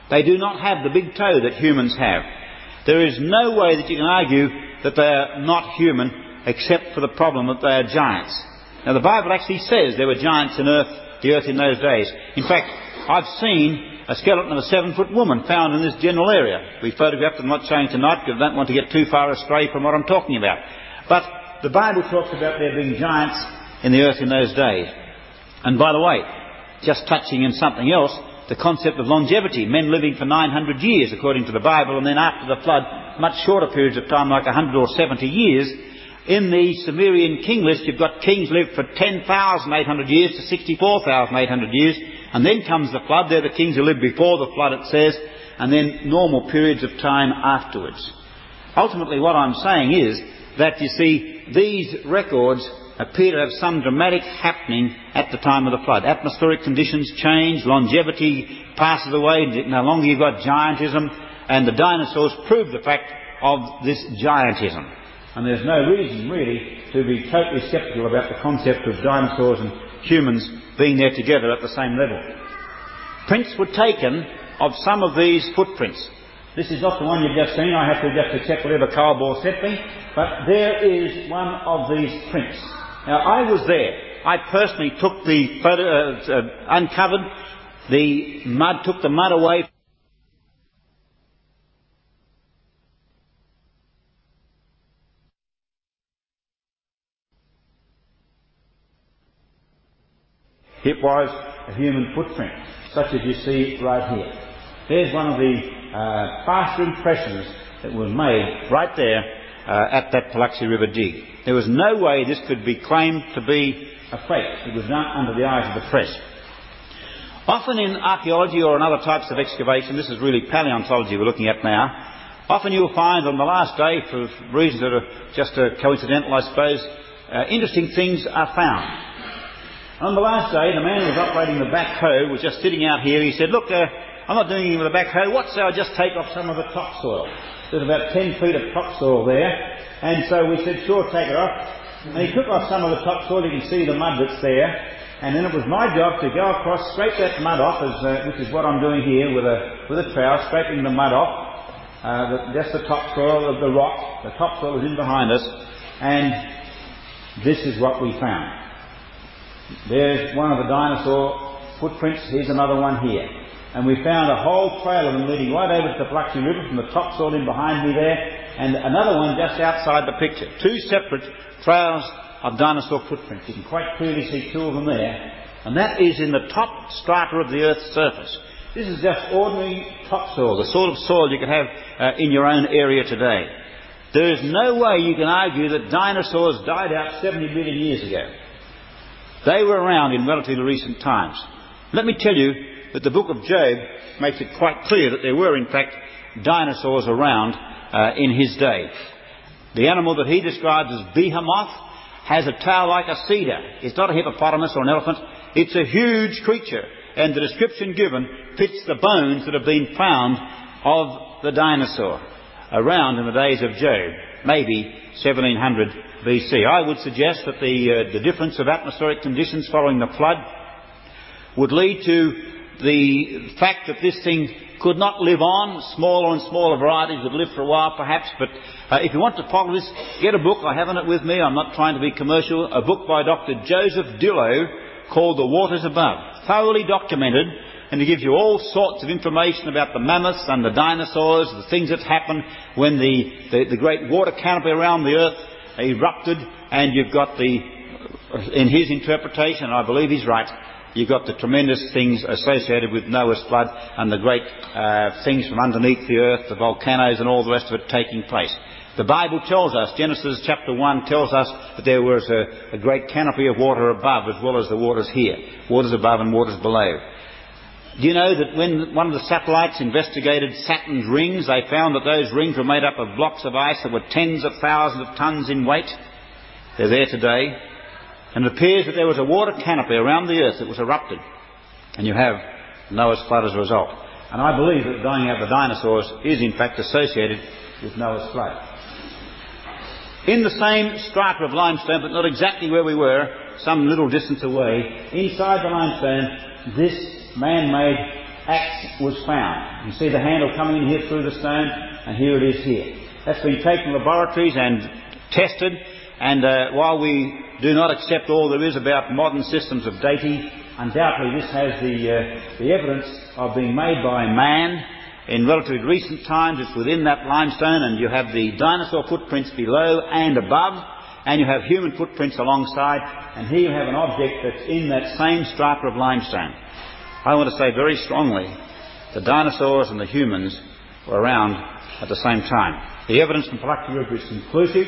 They do not have the big toe that humans have. There is no way that you can argue that they are not human except for the problem that they are giants. Now the Bible actually says there were giants in the earth in those days. In fact, I've seen a skeleton of a 7-foot woman found in this general area. We photographed it, I'm not showing tonight because I don't want to get too far astray from what I'm talking about. But the Bible talks about there being giants in the earth in those days. And by the way, just touching on something else, the concept of longevity, men living for 900 years according to the Bible, and then after the flood, much shorter periods of time like 100 or 70 years. In the Sumerian king list, you've got kings lived for 10,800 years to 64,800 years, and then comes the flood. They're the kings who lived before the flood, it says, and then normal periods of time afterwards. Ultimately, what I'm saying is that, you see, these records appear to have some dramatic happening at the time of the flood. Atmospheric conditions change, longevity passes away, no longer you've got giantism, and the dinosaurs prove the fact of this giantism. And there's no reason really to be totally sceptical about the concept of dinosaurs and humans being there together at the same level. Prints were taken of some of these footprints. This is not the one you've just seen. I have to just accept whatever Carl Bohr sent me. But there is one of these prints. Now, I was there. I personally took the photo, uncovered the mud, took the mud away. It was a human footprint, such as you see right here. There's one of the faster impressions that was made right there at that Paluxy River dig. There was no way this could be claimed to be a fake. It was done under the eyes of the press. Often in archaeology or in other types of excavation, this is really paleontology we're looking at now, often you'll find on the last day, for reasons that are just coincidental I suppose, interesting things are found. On the last day, the man who was operating the backhoe was just sitting out here. He said, look, I'm not doing anything with a backhoe. What say I just take off some of the topsoil? There's about 10 feet of topsoil there. And so we said, sure, take it off. And he took off some of the topsoil. You can see the mud that's there. And then it was my job to go across, scrape that mud off, which is what I'm doing here with a trowel, scraping the mud off. Just the topsoil of the rock. The topsoil is in behind us. And this is what we found. There's one of the dinosaur footprints. Here's another one here. And we found a whole trail of them leading right over to the Paluxy River from the topsoil in behind me there, and another one just outside the picture. Two separate trails of dinosaur footprints. You can quite clearly see two of them there. And that is in the top strata of the Earth's surface. This is just ordinary topsoil, the sort of soil you could have in your own area today. There is no way you can argue that dinosaurs died out 70 million years ago. They were around in relatively recent times. Let me tell you that the book of Job makes it quite clear that there were in fact dinosaurs around in his day. The animal that he describes as Behemoth has a tail like a cedar. It's not a hippopotamus or an elephant. It's a huge creature, and the description given fits the bones that have been found of the dinosaur around in the days of Job, maybe 1700 BC. I would suggest that the difference of atmospheric conditions following the flood would lead to the fact that this thing could not live on. Smaller and smaller varieties would live for a while perhaps, but if you want to follow this, get a book. I haven't it with me. I'm not trying to be commercial. A book by Dr. Joseph Dillow called The Waters Above. Thoroughly documented, and it gives you all sorts of information about the mammoths and the dinosaurs, the things that happened when the great water canopy around the earth erupted, and you've got in his interpretation, and I believe he's right, you've got the tremendous things associated with Noah's flood and the great things from underneath the earth, the volcanoes and all the rest of it taking place. The Bible tells us, Genesis chapter 1 tells us that there was a great canopy of water above as well as the waters here. Waters above and waters below. Do you know that when one of the satellites investigated Saturn's rings, they found that those rings were made up of blocks of ice that were tens of thousands of tons in weight? They're there today. And it appears that there was a water canopy around the earth that was erupted. And you have Noah's flood as a result. And I believe that the dying out of the dinosaurs is in fact associated with Noah's flood. In the same strata of limestone, but not exactly where we were, some little distance away, inside the limestone, this man-made axe was found. You see the handle coming in here through the stone, and here it is here. That's been taken to laboratories and tested, and while we do not accept all there is about modern systems of dating, undoubtedly this has the evidence of being made by man in relatively recent times. It's within that limestone, and you have the dinosaur footprints below and above, and you have human footprints alongside, and here you have an object that's in that same strata of limestone. I want to say very strongly the dinosaurs and the humans were around at the same time. The evidence from Palakka is conclusive.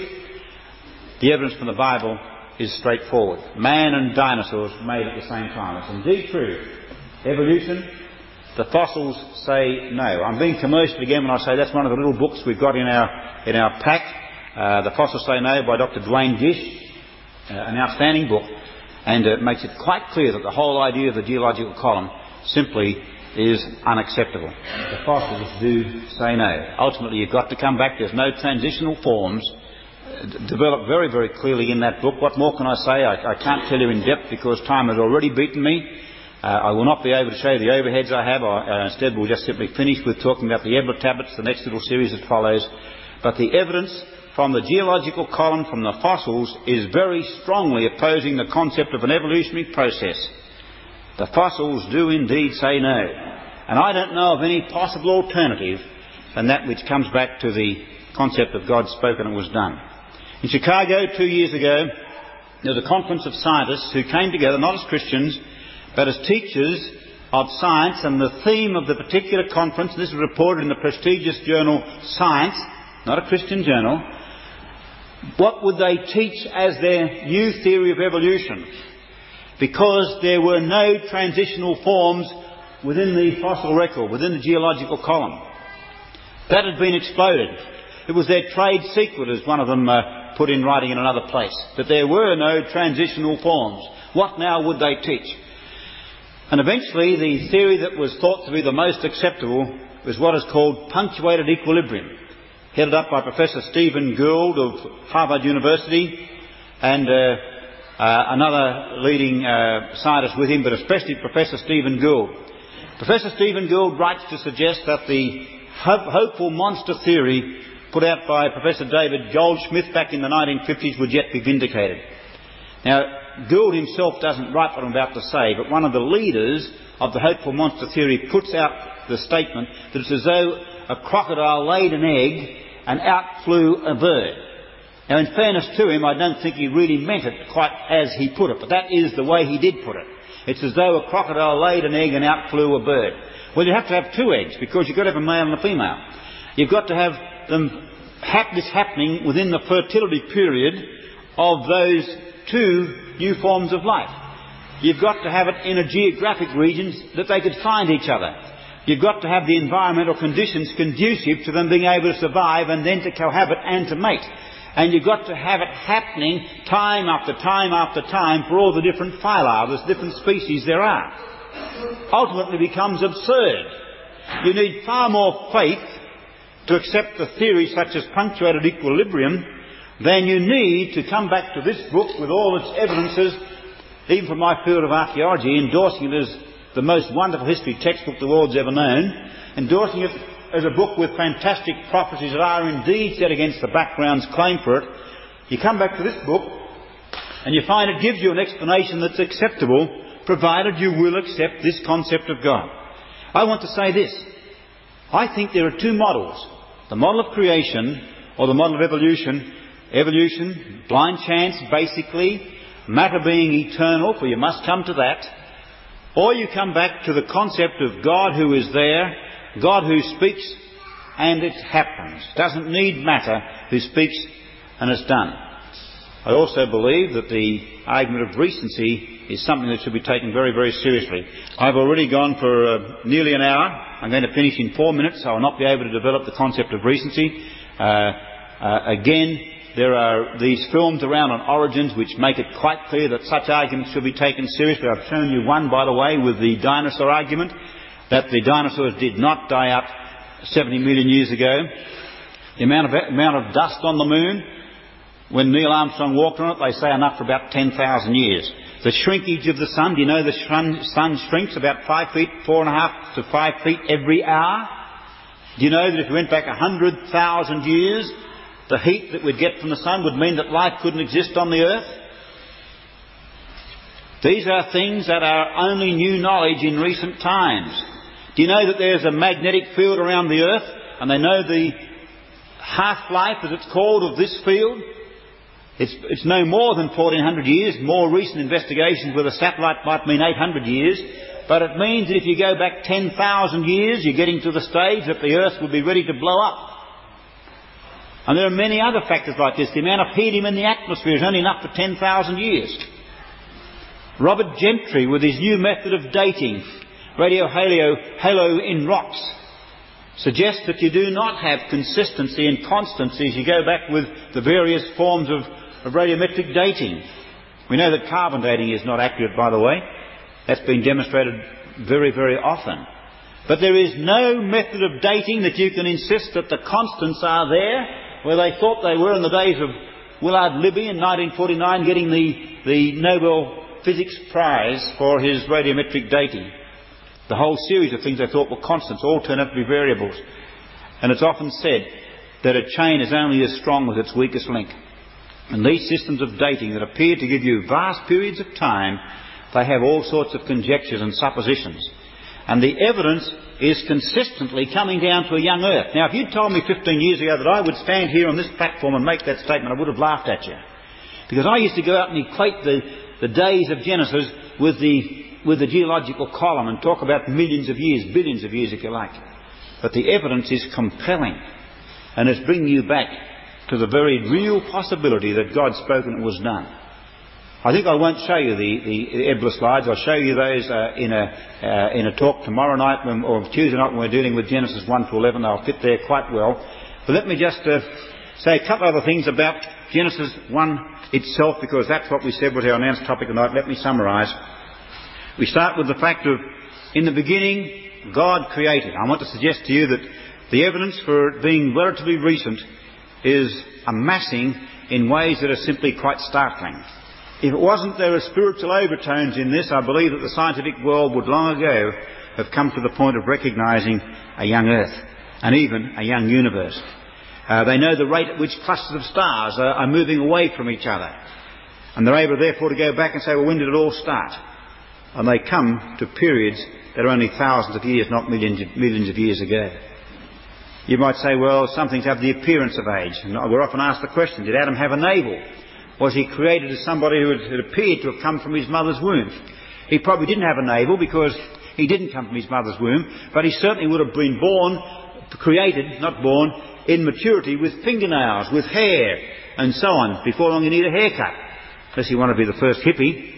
The evidence from the Bible is straightforward. Man and dinosaurs were made at the same time. It's indeed true. Evolution, the fossils say no. I'm being commercial again when I say that's one of the little books we've got in our pack. The Fossils Say No by Dr. Duane Gish, an outstanding book, and it makes it quite clear that the whole idea of the geological column simply is unacceptable. The fossils do say no. Ultimately, you've got to come back. There's no transitional forms developed very, very clearly in that book. What more can I say? I can't tell you in depth because time has already beaten me. I will not be able to show you the overheads I have. Instead, we'll just simply finish with talking about the Ebla tablets, the next little series that follows. But the evidence from the geological column, from the fossils, is very strongly opposing the concept of an evolutionary process. The fossils do indeed say no. And I don't know of any possible alternative than that which comes back to the concept of God spoken and was done. In Chicago 2 years ago, there was a conference of scientists who came together, not as Christians, but as teachers of science, and the theme of the particular conference, and this was reported in the prestigious journal Science, not a Christian journal, what would they teach as their new theory of evolution? Because there were no transitional forms within the fossil record, within the geological column. That had been exploded. It was their trade secret, as one of them put in writing in another place, that there were no transitional forms. What now would they teach? And eventually the theory that was thought to be the most acceptable was what is called punctuated equilibrium, headed up by Professor Stephen Gould of Harvard University and another leading scientist with him, but especially Professor Stephen Gould. Professor Stephen Gould writes to suggest that the hopeful monster theory put out by Professor David Goldschmidt back in the 1950s would yet be vindicated. Now, Gould himself doesn't write what I'm about to say, but one of the leaders of the hopeful monster theory puts out the statement that it's as though a crocodile laid an egg and out flew a bird. Now, in fairness to him, I don't think he really meant it quite as he put it, but that is the way he did put it. It's as though a crocodile laid an egg and out flew a bird. Well, you have to have two eggs because you've got to have a male and a female. You've got to have this happening within the fertility period of those two new forms of life. You've got to have it in a geographic region that they could find each other. You've got to have the environmental conditions conducive to them being able to survive and then to cohabit and to mate. And you've got to have it happening time after time after time for all the different phyla, the different species there are. Ultimately becomes absurd. You need far more faith to accept the theory such as punctuated equilibrium than you need to come back to this book with all its evidences, even from my field of archaeology, endorsing it as the most wonderful history textbook the world's ever known, endorsing it as a book with fantastic prophecies that are indeed set against the background's claim for it. You come back to this book and you find it gives you an explanation that's acceptable, provided you will accept this concept of God. I want to say this. I think there are two models. The model of creation or the model of evolution. Evolution, blind chance, basically, matter being eternal, for you must come to that. Or you come back to the concept of God who is there, God who speaks, and it happens. Doesn't need matter, who speaks, and it's done. I also believe that the argument of recency is something that should be taken very, very seriously. I've already gone for nearly an hour. I'm going to finish in 4 minutes, so I'll not be able to develop the concept of recency. Again, there are these films around on origins which make it quite clear that such arguments should be taken seriously. I've shown you one, by the way, with the dinosaur argument, that the dinosaurs did not die out 70 million years ago. The amount of dust on the moon, when Neil Armstrong walked on it, they say enough for about 10,000 years. The shrinkage of the sun. Do you know the sun shrinks about 5 feet, 4.5 to 5 feet every hour? Do you know that if we went back 100,000 years, the heat that we'd get from the sun would mean that life couldn't exist on the earth? These are things that are only new knowledge in recent times. Do you know that there's a magnetic field around the earth, and they know the half-life, as it's called, of this field? It's no more than 1,400 years. More recent investigations with a satellite might mean 800 years. But it means that if you go back 10,000 years, you're getting to the stage that the earth will be ready to blow up. And there are many other factors like this. The amount of helium in the atmosphere is only enough for 10,000 years. Robert Gentry, with his new method of dating, halo in rocks, suggests that you do not have consistency and constancy as you go back with the various forms of radiometric dating. We know that carbon dating is not accurate, by the way. That's been demonstrated very, very often. But there is no method of dating that you can insist that the constants are there, where they thought they were in the days of Willard Libby in 1949 getting the Nobel Physics Prize for his radiometric dating. The whole series of things they thought were constants all turn out to be variables. And it's often said that a chain is only as strong as its weakest link. And these systems of dating that appear to give you vast periods of time, they have all sorts of conjectures and suppositions. And the evidence is consistently coming down to a young earth. Now, if you'd told me 15 years ago that I would stand here on this platform and make that statement, I would have laughed at you. Because I used to go out and equate the days of Genesis with the geological column and talk about millions of years, billions of years if you like. But the evidence is compelling, and it's bringing you back to the very real possibility that God spoke and it was done. I think I won't show you the Ebler slides. I'll show you those in a talk tomorrow night or Tuesday night when we're dealing with Genesis 1 to 11. They'll fit there quite well. But let me just say a couple other things about Genesis 1 itself, because that's what we said was our announced topic tonight. Let me summarise. We start with the fact of, in the beginning, God created. I want to suggest to you that the evidence for it being relatively recent is amassing in ways that are simply quite startling. If it wasn't there are spiritual overtones in this, I believe that the scientific world would long ago have come to the point of recognising a young Earth and even a young universe. They know the rate at which clusters of stars are moving away from each other. And they're able, therefore, to go back and say, well, when did it all start? And they come to periods that are only thousands of years, not millions of years ago. You might say, well, some things have the appearance of age. And we're often asked the question, did Adam have a navel? Was he created as somebody who had appeared to have come from his mother's womb? He probably didn't have a navel because he didn't come from his mother's womb, but he certainly would have been created, not born, in maturity with fingernails, with hair, and so on. Before long you need a haircut, unless you want to be the first hippie.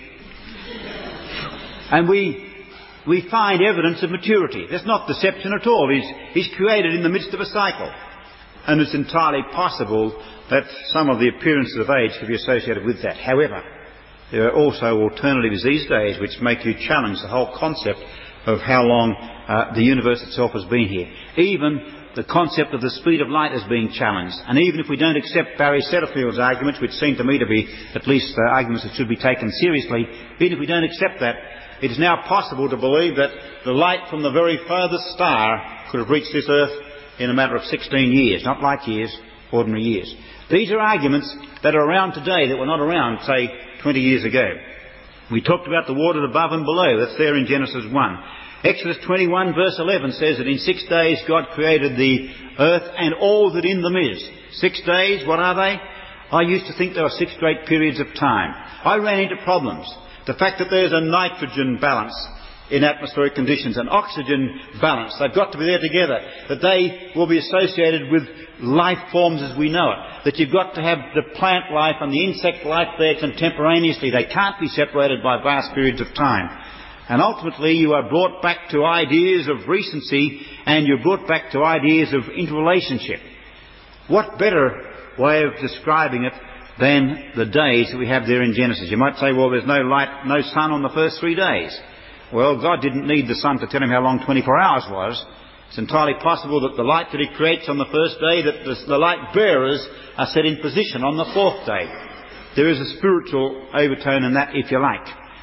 And we find evidence of maturity. That's not deception at all. He's created in the midst of a cycle. And it's entirely possible that some of the appearances of age could be associated with that. However, there are also alternatives these days which make you challenge the whole concept of how long the universe itself has been here. Even the concept of the speed of light is being challenged. And even if we don't accept Barry Setterfield's arguments, which seem to me to be at least arguments that should be taken seriously, even if we don't accept that, it is now possible to believe that the light from the very furthest star could have reached this earth in a matter of 16 years, not light years, ordinary years. These are arguments that are around today that were not around, say, 20 years ago. We talked about the waters above and below. That's there in Genesis 1. Exodus 21 verse 11 says that in 6 days God created the earth and all that in them is. 6 days, what are they? I used to think they were 6 great periods of time. I ran into problems. The fact that there's a nitrogen balance in atmospheric conditions, an oxygen balance, they've got to be there together, that they will be associated with life forms as we know it, that you've got to have the plant life and the insect life there contemporaneously. They can't be separated by vast periods of time. And ultimately you are brought back to ideas of recency, and you're brought back to ideas of interrelationship. What better way of describing it than the days that we have there in Genesis? You might say, well, there's no light, no sun on the first 3 days. Well, God didn't need the sun to tell him how long 24 hours was. It's entirely possible that the light that he creates on the first day, that the light bearers are set in position on the 4th day. There is a spiritual overtone in that, if you like.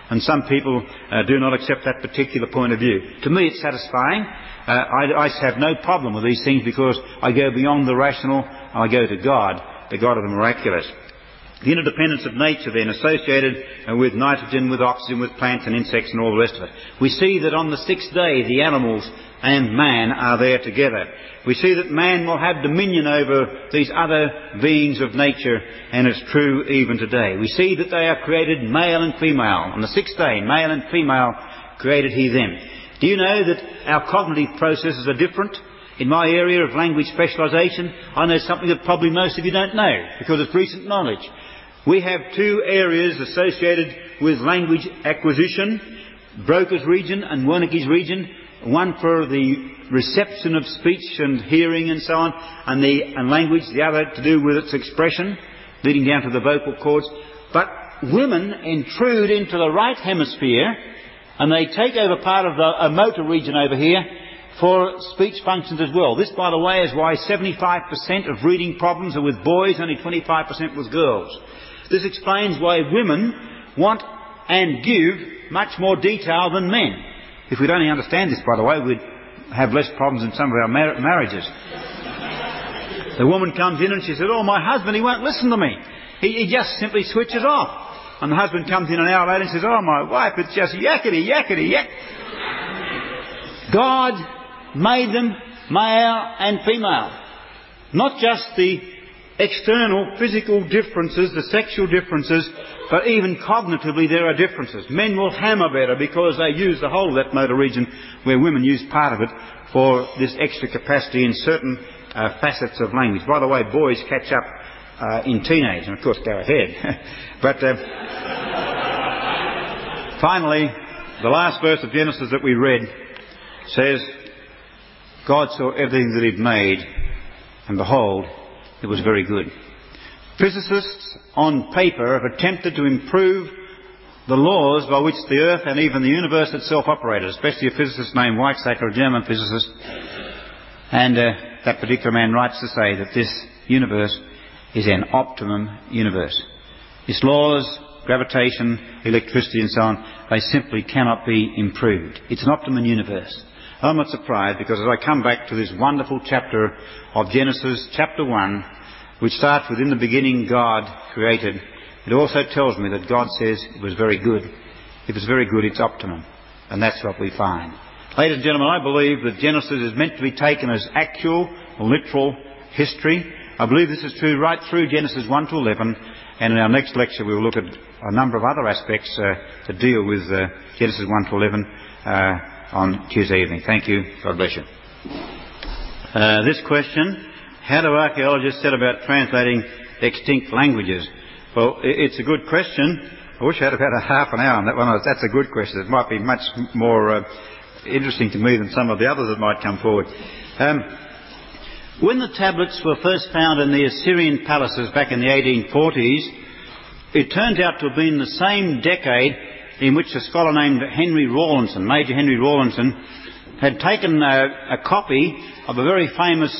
and some people do not accept that particular point of view. To me, it's satisfying. I have no problem with these things because I go beyond the rational and I go to God, the God of the miraculous. The interdependence of nature then associated with nitrogen, with oxygen, with plants and insects and all the rest of it. We see that on the sixth day the animals and man are there together. We see that man will have dominion over these other beings of nature, and it's true even today. We see that they are created male and female. On the sixth day, male and female created he them. Do you know that our cognitive processes are different? In my area of language specialisation, I know something that probably most of you don't know, because it's recent knowledge. We have two areas associated with language acquisition, Broca's region and Wernicke's region, one for the reception of speech and hearing and so on, and language, the other to do with its expression, leading down to the vocal cords. But women intrude into the right hemisphere, and they take over part of a motor region over here for speech functions as well. This, by the way, is why 75% of reading problems are with boys, only 25% with girls. This explains why women want and give much more detail than men. If we'd only understand this, by the way, we'd have less problems in some of our marriages. The woman comes in and she says, "Oh, my husband, he won't listen to me. He just simply switches off." And the husband comes in an hour later and says, "Oh, my wife, it's just yakety, yakety, yak." God made them male and female. Not just the external physical differences, the sexual differences, but even cognitively there are differences. Men will hammer better because they use the whole of that motor region, where women use part of it for this extra capacity in certain facets of language. By the way, boys catch up in teenage, and of course go ahead. But finally, the last verse of Genesis that we read says, God saw everything that He'd made, and behold, it was very good. Physicists on paper have attempted to improve the laws by which the earth and even the universe itself operated, especially a physicist named Weizsäcker, a German physicist. And that particular man writes to say that this universe is an optimum universe. Its laws, gravitation, electricity and so on, they simply cannot be improved. It's an optimum universe. I'm not surprised, because as I come back to this wonderful chapter of Genesis, chapter 1, which starts with "In the beginning God created," it also tells me that God says it was very good. If it's very good, it's optimum. And that's what we find. Ladies and gentlemen, I believe that Genesis is meant to be taken as actual, literal history. I believe this is true right through Genesis 1 to 11. And in our next lecture we will look at a number of other aspects that deal with Genesis 1 to 11 on Tuesday evening. Thank you. God bless you. This question: how do archaeologists set about translating extinct languages? Well, it's a good question. I wish I had about a half an hour on that one. That's a good question. It might be much more interesting to me than some of the others that might come forward. When the tablets were first found in the Assyrian palaces back in the 1840s, it turns out to have been the same decade in which a scholar named Henry Rawlinson, Major Henry Rawlinson, had taken a copy of a very famous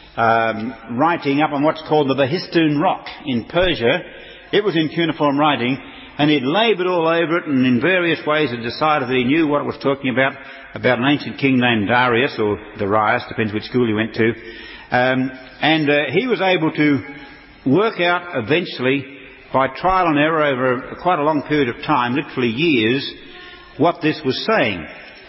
writing up on what's called the Behistun Rock in Persia. It was in cuneiform writing, and he'd laboured all over it, and in various ways had decided that he knew what it was talking about an ancient king named Darius, or Darius, depends which school he went to. He was able to work out eventually, by trial and error over quite a long period of time, literally years, what this was saying.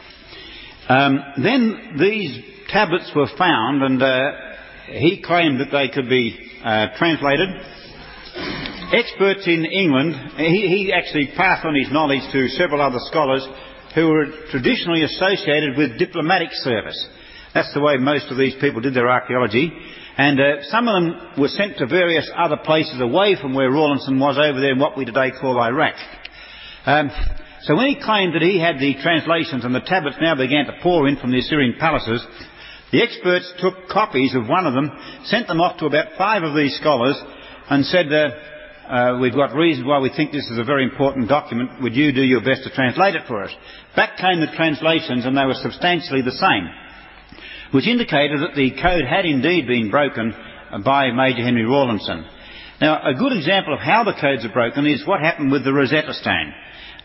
Then these tablets were found, and he claimed that they could be translated. Experts in England, he actually passed on his knowledge to several other scholars who were traditionally associated with diplomatic service. That's the way most of these people did their archaeology. And some of them were sent to various other places away from where Rawlinson was, over there in what we today call Iraq. So when he claimed that he had the translations and the tablets now began to pour in from the Assyrian palaces, the experts took copies of one of them, sent them off to about 5 of these scholars, and said, we've got reasons why we think this is a very important document. Would you do your best to translate it for us? Back came the translations, and they were substantially the same, which indicated that the code had indeed been broken by Major Henry Rawlinson. Now, a good example of how the codes are broken is what happened with the Rosetta Stone.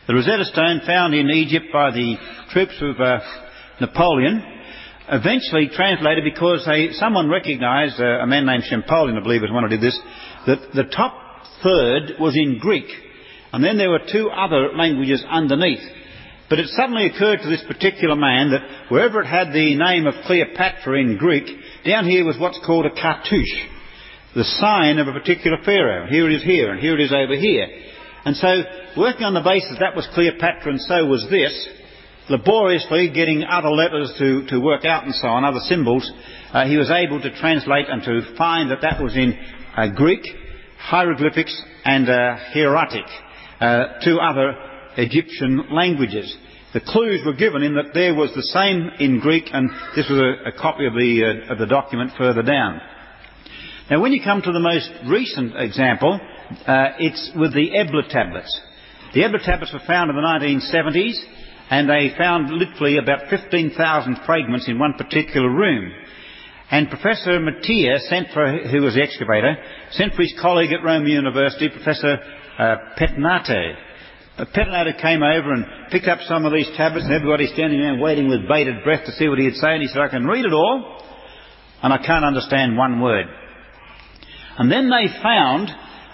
The Rosetta Stone, found in Egypt by the troops of Napoleon, eventually translated because someone recognised, a man named Champollion, I believe, was the one who did this, that the top third was in Greek, and then there were two other languages underneath. But it suddenly occurred to this particular man that wherever it had the name of Cleopatra in Greek, down here was what's called a cartouche, the sign of a particular pharaoh. Here it is here, and here it is over here. And so, working on the basis that was Cleopatra and so was this, laboriously getting other letters to work out and so on, other symbols, he was able to translate and to find that that was in Greek, hieroglyphics and hieratic, two other Egyptian languages. The clues were given in that there was the same in Greek, and this was a copy of the document further down. Now, when you come to the most recent example, it's with the Ebla tablets. The Ebla tablets were found in the 1970s, and they found literally about 15,000 fragments in one particular room. And Professor Mattia, who was the excavator, sent for his colleague at Rome University, Professor Pettinato. Pettinato came over and picked up some of these tablets, and everybody standing around waiting with bated breath to see what he'd say. And he said, "I can read it all, and I can't understand one word." And then they found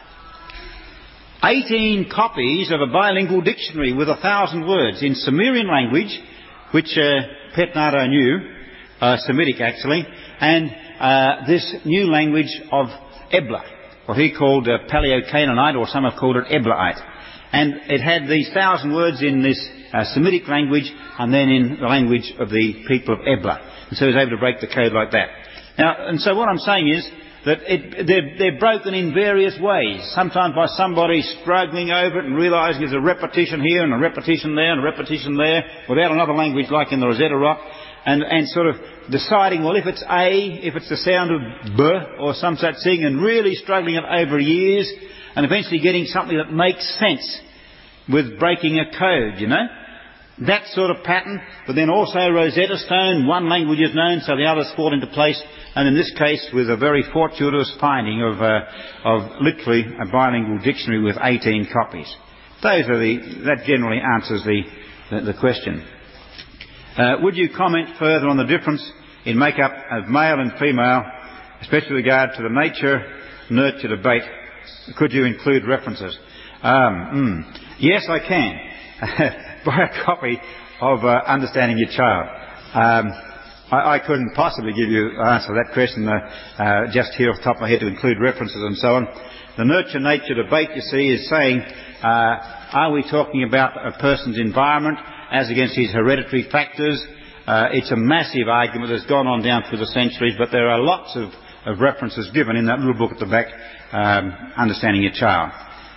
18 copies of a bilingual dictionary with 1,000 words in Sumerian language, which Pettinato knew, Semitic actually, and this new language of Ebla, what he called Paleo-Canaanite, or some have called it Eblaite. And it had these 1,000 words in this Semitic language, and then in the language of the people of Ebla. And so he was able to break the code like that. Now, and so what I'm saying is that they're broken in various ways, sometimes by somebody struggling over it and realising there's a repetition here and a repetition there and a repetition there, without another language like in the Rosetta Rock, and sort of deciding, well, if it's A, if it's the sound of B or some such thing, and really struggling it over years, and eventually getting something that makes sense with breaking a code, you know. That sort of pattern, but then also Rosetta Stone, one language is known, so the others fall into place, and in this case with a very fortuitous finding of literally a bilingual dictionary with 18 copies. That generally answers the question. Would you comment further on the difference in makeup of male and female, especially with regard to the nature-nurture debate? Could you include references? Yes, I can. Buy a copy of Understanding Your Child. I couldn't possibly give you an answer to that question just here off the top of my head to include references and so on. The nurture-nature debate, you see, is saying, are we talking about a person's environment as against his hereditary factors? It's a massive argument that's gone on down through the centuries, but there are lots of references given in that little book at the back, Understanding Your Child.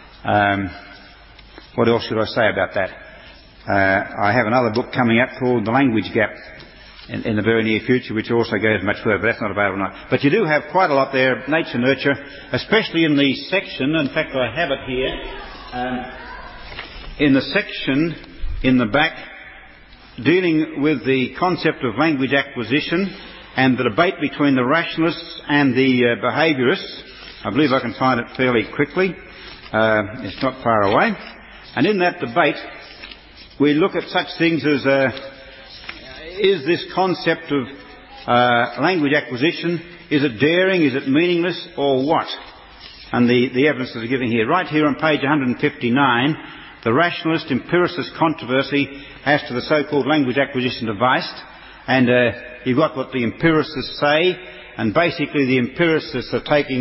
What else should I say about that? I have another book coming out called The Language Gap in the very near future, which also goes much further, but that's not available now. But you do have quite a lot there, nature-nurture, especially in the section, in fact I have it here, in the section in the back dealing with the concept of language acquisition and the debate between the rationalists and the behaviourists. I believe I can find it fairly quickly. It's not far away. And in that debate, we look at such things as, is this concept of language acquisition, is it daring, is it meaningless, or what? And the evidence is given here. Right here on page 159, the rationalist empiricist controversy as to the so-called language acquisition device. And you've got what the empiricists say, and basically the empiricists are taking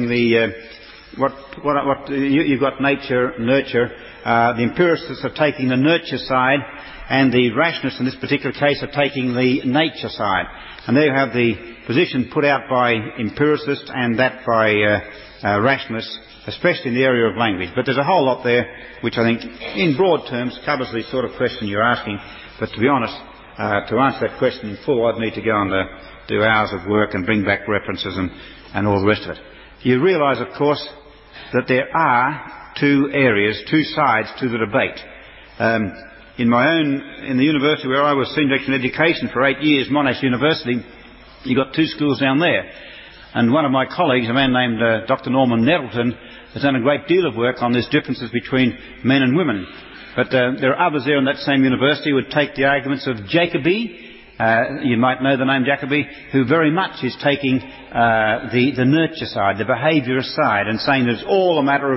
you've got nature, nurture. The empiricists are taking the nurture side, and the rationalists in this particular case are taking the nature side. And there you have the position put out by empiricists and that by rationalists, especially in the area of language. But there's a whole lot there which I think, in broad terms, covers the sort of question you're asking. But to be honest, to answer that question in full, I'd need to go on to do hours of work and bring back references and all the rest of it. You realise, of course, that there are two areas, two sides to the debate. In the university where I was Senior Lecturer in Education for 8 years, Monash University, you got two schools down there. And one of my colleagues, a man named Dr. Norman Nettleton, has done a great deal of work on these differences between men and women. But there are others there in that same university who would take the arguments of Jacobi. You might know the name Jacobi, who very much is taking the nurture side, the behaviourist side, and saying that it's all a matter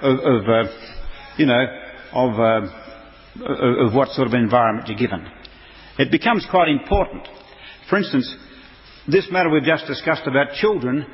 of what sort of environment you're given. It becomes quite important. For instance, this matter we've just discussed about children,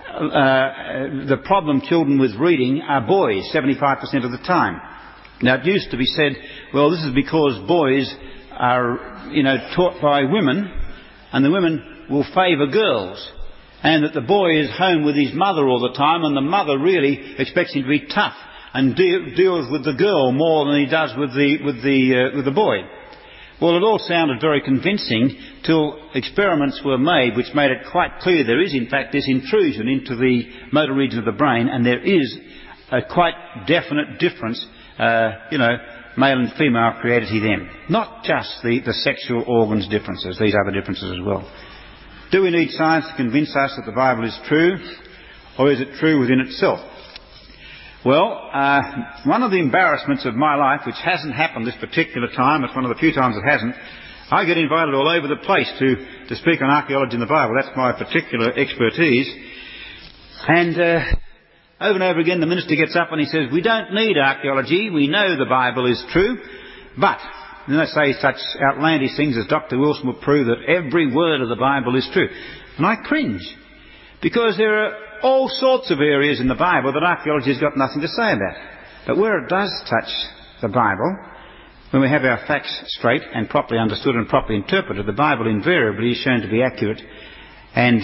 the problem children with reading are boys 75% of the time. Now, it used to be said, well, this is because boys are, taught by women, and the women will favour girls, and that the boy is home with his mother all the time, and the mother really expects him to be tough and deals with the girl more than he does with the boy. Well, it all sounded very convincing till experiments were made which made it quite clear there is in fact this intrusion into the motor region of the brain, and there is a quite definite difference, male and female creativity then. Not just the sexual organs differences, these other differences as well. Do we need science to convince us that the Bible is true, or is it true within itself? Well, one of the embarrassments of my life, which hasn't happened this particular time, it's one of the few times it hasn't, I get invited all over the place to speak on archaeology in the Bible. That's my particular expertise. And over and over again the minister gets up and he says, we don't need archaeology, we know the Bible is true, but, and they say such outlandish things as Dr. Wilson will prove that every word of the Bible is true. And I cringe, because there are all sorts of areas in the Bible that archaeology has got nothing to say about. But where it does touch the Bible, when we have our facts straight and properly understood and properly interpreted, the Bible invariably is shown to be accurate. And,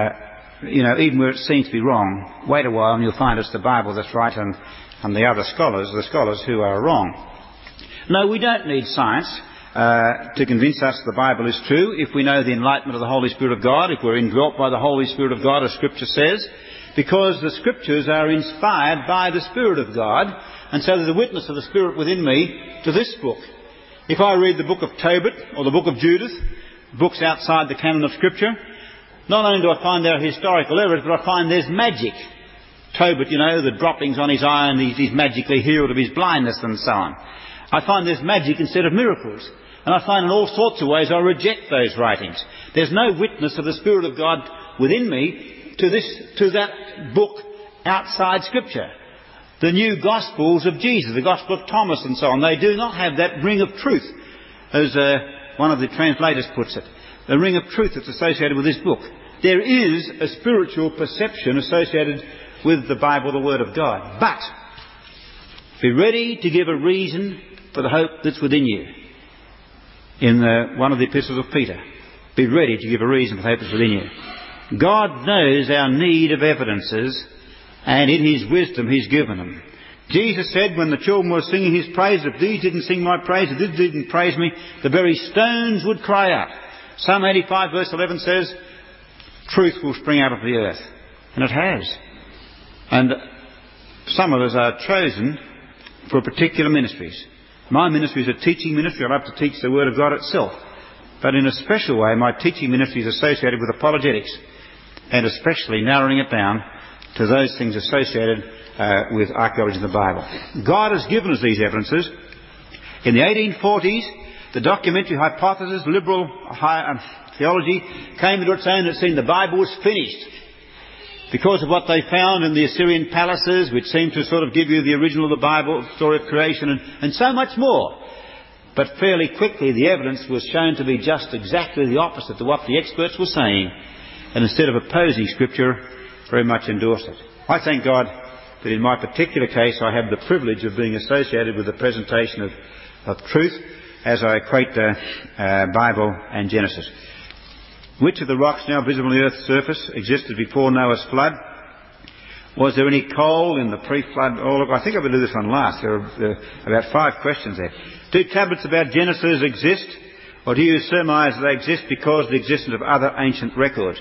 even where it seems to be wrong, wait a while and you'll find it's the Bible that's right and the other scholars, the scholars who are wrong. No, we don't need science to convince us the Bible is true if we know the enlightenment of the Holy Spirit of God, if we're indwelt by the Holy Spirit of God, as Scripture says, because the Scriptures are inspired by the Spirit of God, and so there's a witness of the Spirit within me to this book. If I read the book of Tobit or the book of Judith, books outside the canon of Scripture, not only do I find there are historical errors, but I find there's magic. Tobit, the droppings on his eye and he's magically healed of his blindness and so on. I find there's magic instead of miracles. And I find in all sorts of ways I reject those writings. There's no witness of the Spirit of God within me to that book outside Scripture. The new Gospels of Jesus, the Gospel of Thomas and so on, they do not have that ring of truth, as one of the translators puts it. The ring of truth that's associated with this book. There is a spiritual perception associated with the Bible, the Word of God. But be ready to give a reason for the hope that's within you. In one of the epistles of Peter, be ready to give a reason for the hope that's within you. God knows our need of evidences, and in His wisdom He's given them. Jesus said when the children were singing His praise, if these didn't sing my praise, if these didn't praise me, the very stones would cry out. Psalm 85 verse 11 says, truth will spring out of the earth. And it has. And some of us are chosen for particular ministries. My ministry is a teaching ministry. I love to teach the Word of God itself. But in a special way, my teaching ministry is associated with apologetics, and especially narrowing it down to those things associated with archaeology in the Bible. God has given us these evidences. In the 1840s, the documentary hypothesis, liberal theology, came into its own. It seemed the Bible was finished because of what they found in the Assyrian palaces, which seemed to sort of give you the original of the Bible, story of creation, and so much more. But fairly quickly the evidence was shown to be just exactly the opposite to what the experts were saying, and instead of opposing Scripture, very much endorsed it. I thank God that in my particular case I have the privilege of being associated with the presentation of truth as I equate Bible and Genesis. Which of the rocks now visible on the earth's surface existed before Noah's flood? Was there any coal in the pre-flood? Oh, look, I think I'm going to do this one last. There are about 5 questions there. Do tablets about Genesis exist? Or do you surmise they exist because of the existence of other ancient records?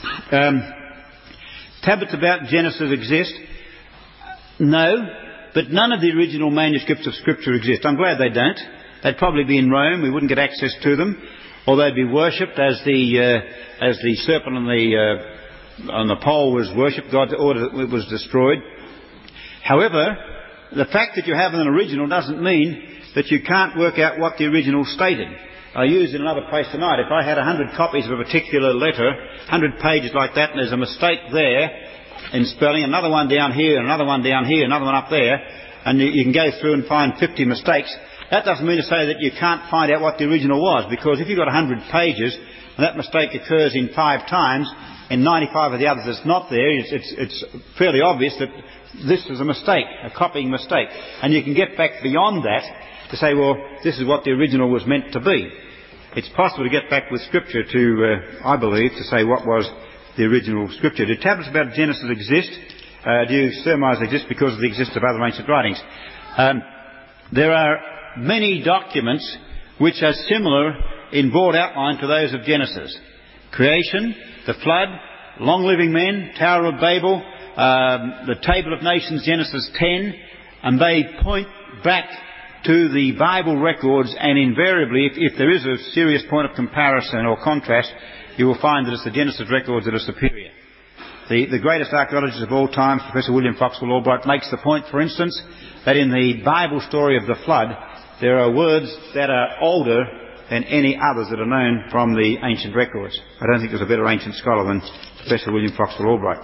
Tablets about Genesis exist? No, but none of the original manuscripts of Scripture exist. I'm glad they don't. They'd probably be in Rome. We wouldn't get access to them. Or they'd be worshipped as the serpent on the pole was worshipped. God ordered it was destroyed. However, the fact that you have an original doesn't mean that you can't work out what the original stated. I used in another place tonight, if I had 100 copies of a particular letter, 100 pages like that, and there's a mistake there in spelling, another one down here, another one down here, another one up there, and you can go through and find 50 mistakes, that doesn't mean to say that you can't find out what the original was, because if you've got 100 pages and that mistake occurs in 5 times, in 95 of the others it's not there, it's fairly obvious that this is a mistake, a copying mistake. And you can get back beyond that to say, well, this is what the original was meant to be. It's possible to get back with Scripture to, I believe, to say what was the original Scripture. Do tablets about Genesis exist? Do you surmise they exist because of the existence of other ancient writings? There are many documents which are similar in broad outline to those of Genesis. Creation, the flood, long-living men, Tower of Babel, the Table of Nations, Genesis 10, and they point back to the Bible records, and invariably, if there is a serious point of comparison or contrast, you will find that it's the Genesis records that are superior. The greatest archaeologist of all time, Professor William Foxwell Albright, makes the point, for instance, that in the Bible story of the flood, there are words that are older than any others that are known from the ancient records. I don't think there's a better ancient scholar than Professor William Foxwell Albright.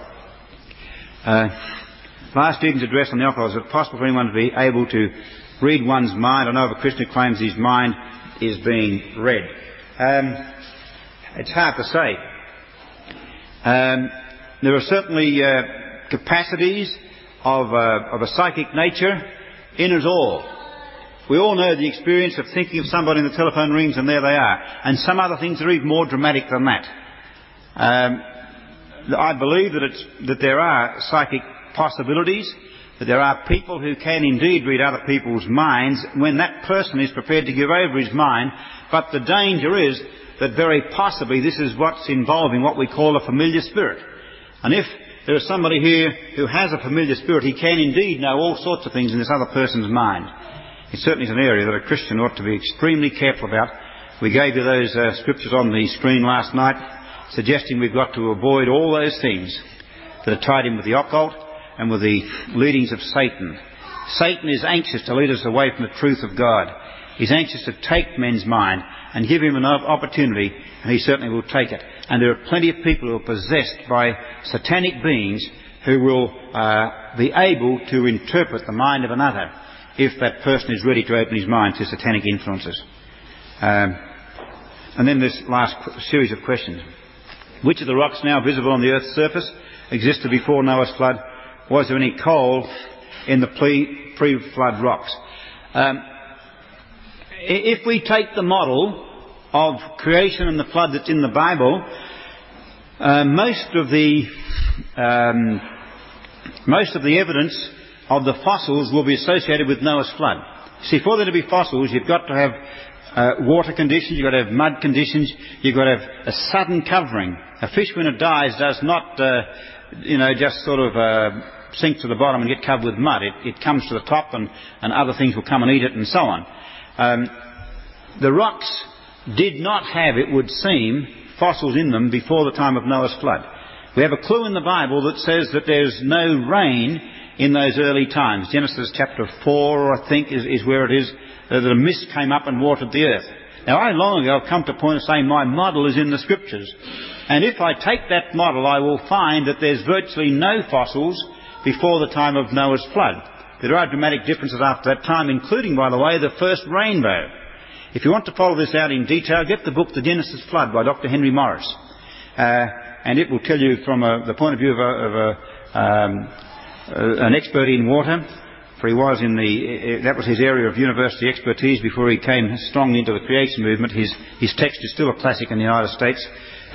Last evening's address on the alcohol, is it possible for anyone to be able to read one's mind? I know of a Christian who claims his mind is being read. It's hard to say. There are certainly capacities of a psychic nature in us all. We all know the experience of thinking of somebody and the telephone rings and there they are. And some other things are even more dramatic than that. I believe that there are psychic possibilities, that there are people who can indeed read other people's minds when that person is prepared to give over his mind. But the danger is that very possibly this is what's involving what we call a familiar spirit. And if there is somebody here who has a familiar spirit, he can indeed know all sorts of things in this other person's mind. It certainly is an area that a Christian ought to be extremely careful about. We gave you those scriptures on the screen last night, suggesting we've got to avoid all those things that are tied in with the occult and with the leadings of Satan. Satan is anxious to lead us away from the truth of God. He's anxious to take men's mind and give him an opportunity, and he certainly will take it. And there are plenty of people who are possessed by satanic beings who will be able to interpret the mind of another if that person is ready to open his mind to satanic influences. And then this last series of questions. Which of the rocks now visible on the earth's surface existed before Noah's flood? Was there any coal in the pre-flood rocks? If we take the model of creation and the flood that's in the Bible, most of the evidence of the fossils will be associated with Noah's flood. See, for there to be fossils, you've got to have water conditions, you've got to have mud conditions, you've got to have a sudden covering. A fish, when it dies, does not, just sort of sink to the bottom and get covered with mud. It comes to the top, and other things will come and eat it, and so on. The rocks did not have, it would seem, fossils in them before the time of Noah's flood. We have a clue in the Bible that says that there's no rain in those early times. Genesis chapter 4, I think, is where it is, that a mist came up and watered the earth. Now, I long ago have come to a point of saying my model is in the Scriptures. And if I take that model, I will find that there's virtually no fossils before the time of Noah's flood. There are dramatic differences after that time, including, by the way, the first rainbow. If you want to follow this out in detail, get the book The Genesis Flood by Dr. Henry Morris. And it will tell you from the point of view of an expert in water, for he was that was his area of university expertise before he came strongly into the creation movement. His text is still a classic in the United States.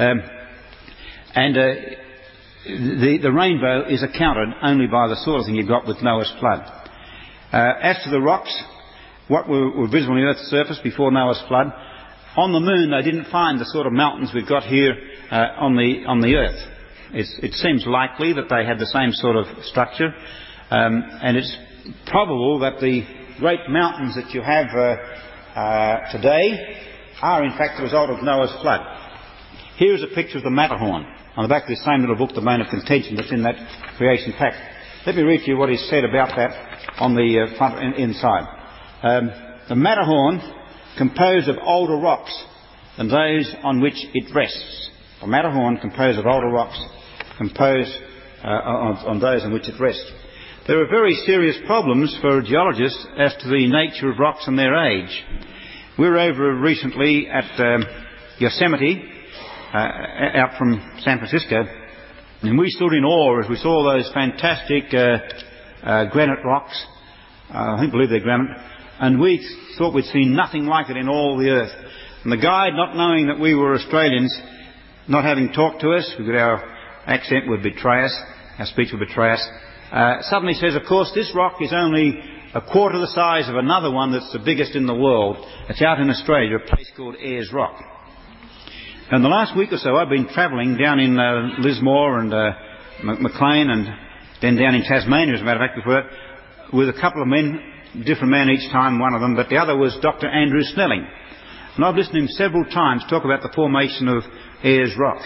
The rainbow is accounted only by the sort of thing you've got with Noah's flood. As to the rocks, what were visible on the earth's surface before Noah's flood, on the moon they didn't find the sort of mountains we've got here on the earth. It seems likely that they had the same sort of structure, and it's probable that the great mountains that you have today are in fact the result of Noah's flood. Here's a picture of the Matterhorn on the back of this same little book, The Bone of Contention, that's in that creation pack. Let me read to you what is said about that on the front and inside. the Matterhorn composed of older rocks than those on which it rests. The Matterhorn composed of older rocks composed on those on which it rests. There are very serious problems for geologists as to the nature of rocks and their age. We were over recently at Yosemite, out from San Francisco, and we stood in awe as we saw those fantastic granite rocks. I believe they're granite, and we thought we'd seen nothing like it in all the earth. And the guide, not knowing that we were Australians, not having talked to us, because our accent would betray us, our speech would betray us, suddenly says, of course, this rock is only a quarter the size of another one that's the biggest in the world. It's out in Australia, a place called Ayers Rock. And the last week or so I've been travelling down in Lismore and Maclean, and then down in Tasmania, as a matter of fact, before that, with a couple of men, different man each time, one of them, but the other was Dr. Andrew Snelling. And I've listened to him several times talk about the formation of Ayers Rock.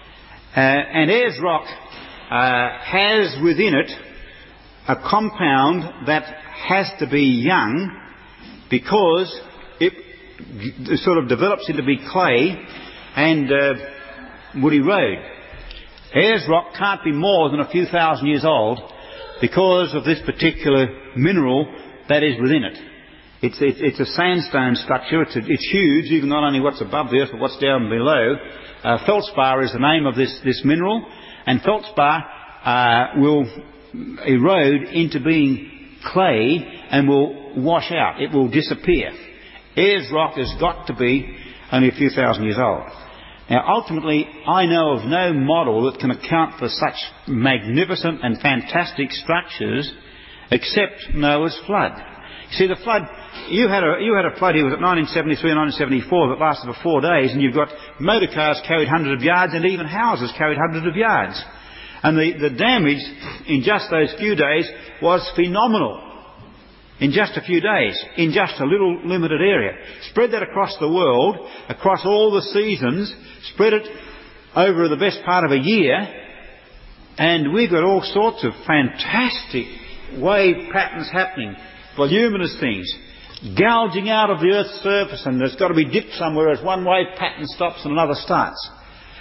And Ayers Rock has within it a compound that has to be young, because it sort of develops into be clay and would erode. Ayers Rock can't be more than a few thousand years old because of this particular mineral that is within it. It's a sandstone structure. It's huge, even not only what's above the earth but what's down below. Feldspar is the name of this mineral, and feldspar will erode into being clay and will wash out. It will disappear. Ayers Rock has got to be only a few thousand years old. Now, ultimately, I know of no model that can account for such magnificent and fantastic structures except Noah's flood. You see, the flood, you had a flood here, was it 1973 and 1974, that lasted for 4 days, and you've got motor cars carried hundreds of yards, and even houses carried hundreds of yards. And the damage in just those few days was phenomenal. In just a few days, in just a little limited area. Spread that across the world, across all the seasons, spread it over the best part of a year, and we've got all sorts of fantastic wave patterns happening, voluminous things, gouging out of the Earth's surface, and there's got to be dipped somewhere as one wave pattern stops and another starts.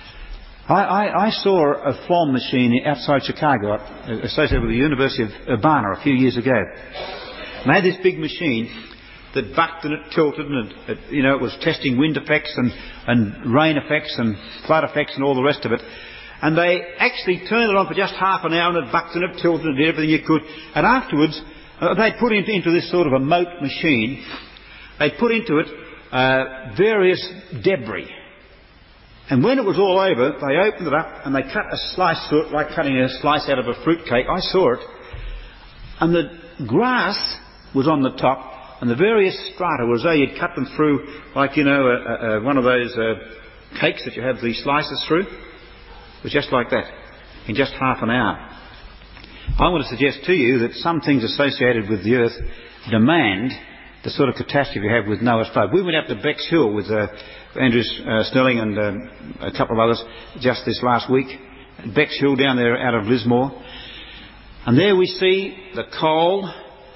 I saw a flom machine outside Chicago, associated with the University of Urbana a few years ago. And they had this big machine that bucked and it tilted, and it was testing wind effects and rain effects and flood effects and all the rest of it. And they actually turned it on for just half an hour, and it bucked and it tilted and did everything you could. And afterwards, they put into this sort of a moat machine, they put into it various debris. And when it was all over, they opened it up and they cut a slice through it, like cutting a slice out of a fruit cake. I saw it. And the grass was on the top, and the various strata was there. You'd cut them through like, one of those cakes that you have these slices through. It was just like that, in just half an hour. I want to suggest to you that some things associated with the earth demand the sort of catastrophe you have with Noah's flood. We went up to Bexhill with Andrew Snelling and a couple of others just this last week. Bexhill down there out of Lismore. And there we see the coal,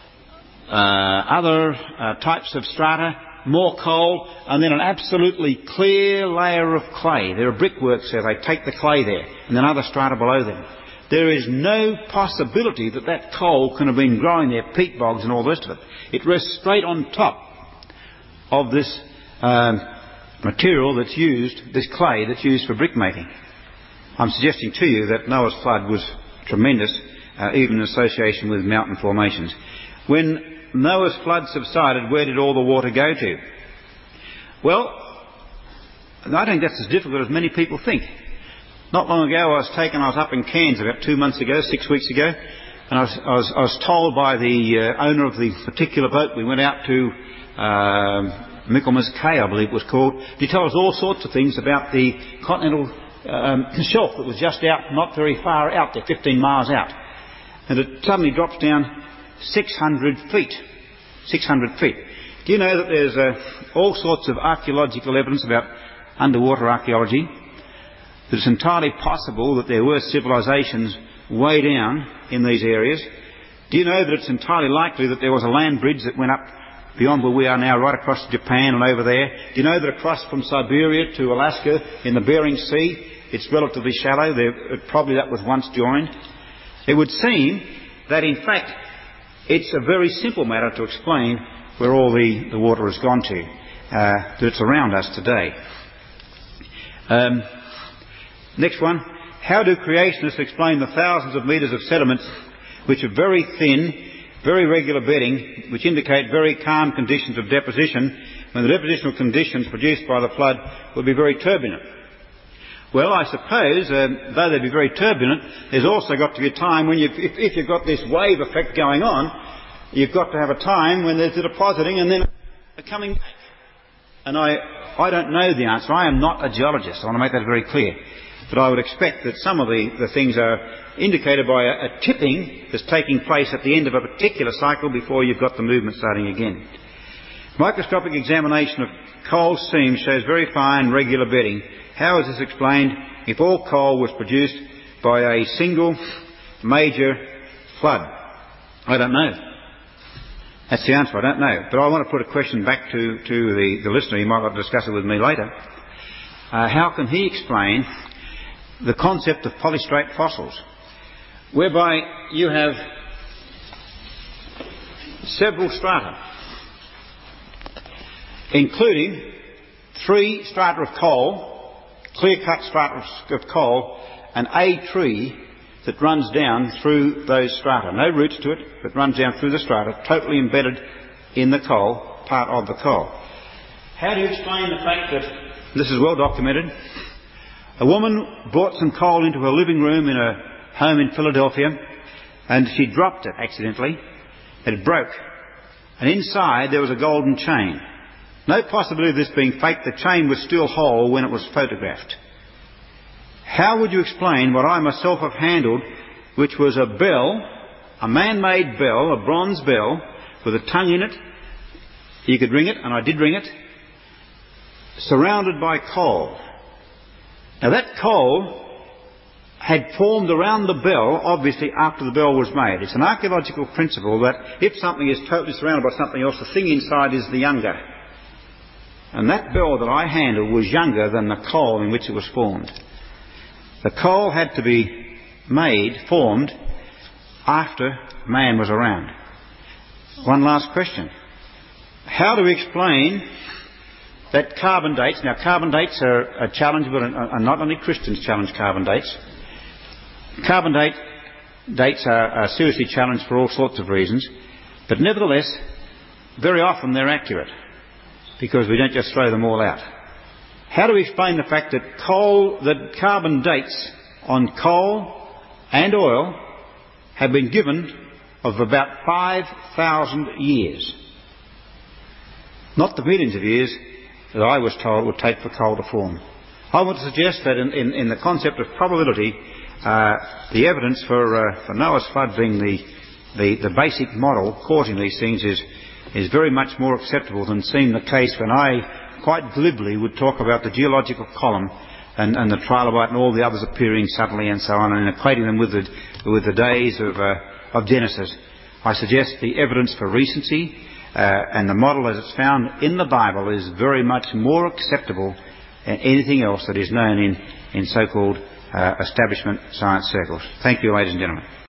other types of strata, more coal, and then an absolutely clear layer of clay. There are brickworks there. They take the clay there, and then other strata below them. There is no possibility that coal can have been growing there, peat bogs and all the rest of it. It rests straight on top of this material that's used, this clay that's used for brick making. I'm suggesting to you that Noah's flood was tremendous, even in association with mountain formations. When Noah's flood subsided, where did all the water go to? Well, I think that's as difficult as many people think. Not long ago I was up in Cairns about 2 months ago, 6 weeks ago, and I was told by the owner of the particular boat, we went out to Michaelmas Cay, I believe it was called. He told us all sorts of things about the continental shelf that was just out, not very far out there, 15 miles out. And it suddenly drops down 600 feet. 600 feet. Do you know that there's all sorts of archaeological evidence about underwater archaeology? That it's entirely possible that there were civilizations way down in these areas. Do you know that it's entirely likely that there was a land bridge that went up beyond where we are now, right across to Japan and over there. Do you know that across from Siberia to Alaska in the Bering Sea, it's relatively shallow? Probably that was once joined. It would seem that in fact it's a very simple matter to explain where all the water has gone to, that it's around us today. Next one. How do creationists explain the thousands of metres of sediments which are very thin, very regular bedding, which indicate very calm conditions of deposition, when the depositional conditions produced by the flood will be very turbulent? Well, I suppose, though they'd be very turbulent, there's also got to be a time when if you've got this wave effect going on, you've got to have a time when there's a depositing and then a coming back. And I don't know the answer. I am not a geologist. I want to make that very clear. But I would expect that some of the things are indicated by a tipping that's taking place at the end of a particular cycle before you've got the movement starting again. Microscopic examination of coal seam shows very fine, regular bedding. How is this explained if all coal was produced by a single major flood? I don't know. That's the answer. I don't know. But I want to put a question back to the listener. He might want to discuss it with me later. How can he explain the concept of polystrate fossils, whereby you have several strata, including 3 strata of coal, clear-cut strata of coal, and a tree that runs down through those strata. No roots to it, but runs down through the strata, totally embedded in the coal, part of the coal. How do you explain the fact that, this is well documented, a woman brought some coal into her living room in a home in Philadelphia, and she dropped it accidentally. It broke. And inside there was a golden chain. No possibility of this being fake. The chain was still whole when it was photographed. How would you explain what I myself have handled, which was a bell, a man-made bell, a bronze bell, with a tongue in it? You could ring it, and I did ring it, surrounded by coal. Now that coal had formed around the bell, obviously after the bell was made. It's an archaeological principle that if something is totally surrounded by something else, the thing inside is the younger. And that bell that I handled was younger than the coal in which it was formed. The coal had to be formed after man was around. One last question. How do we explain that carbon dates, now carbon dates are a challenge, but are not only Christians challenge carbon dates. Carbon dates are seriously challenged for all sorts of reasons, but nevertheless, very often they're accurate, because we don't just throw them all out. How do we explain the fact that carbon dates on coal and oil have been given of about 5,000 years? Not the millions of years that I was told it would take for coal to form. I want to suggest that in the concept of probability, the evidence for Noah's flood being the basic model causing these things is very much more acceptable than seemed the case when I quite glibly would talk about the geological column and the trilobite and all the others appearing suddenly and so on, and equating them with the days of Genesis. I suggest the evidence for recency and the model as it's found in the Bible is very much more acceptable than anything else that is known in so-called establishment science circles. Thank you, ladies and gentlemen.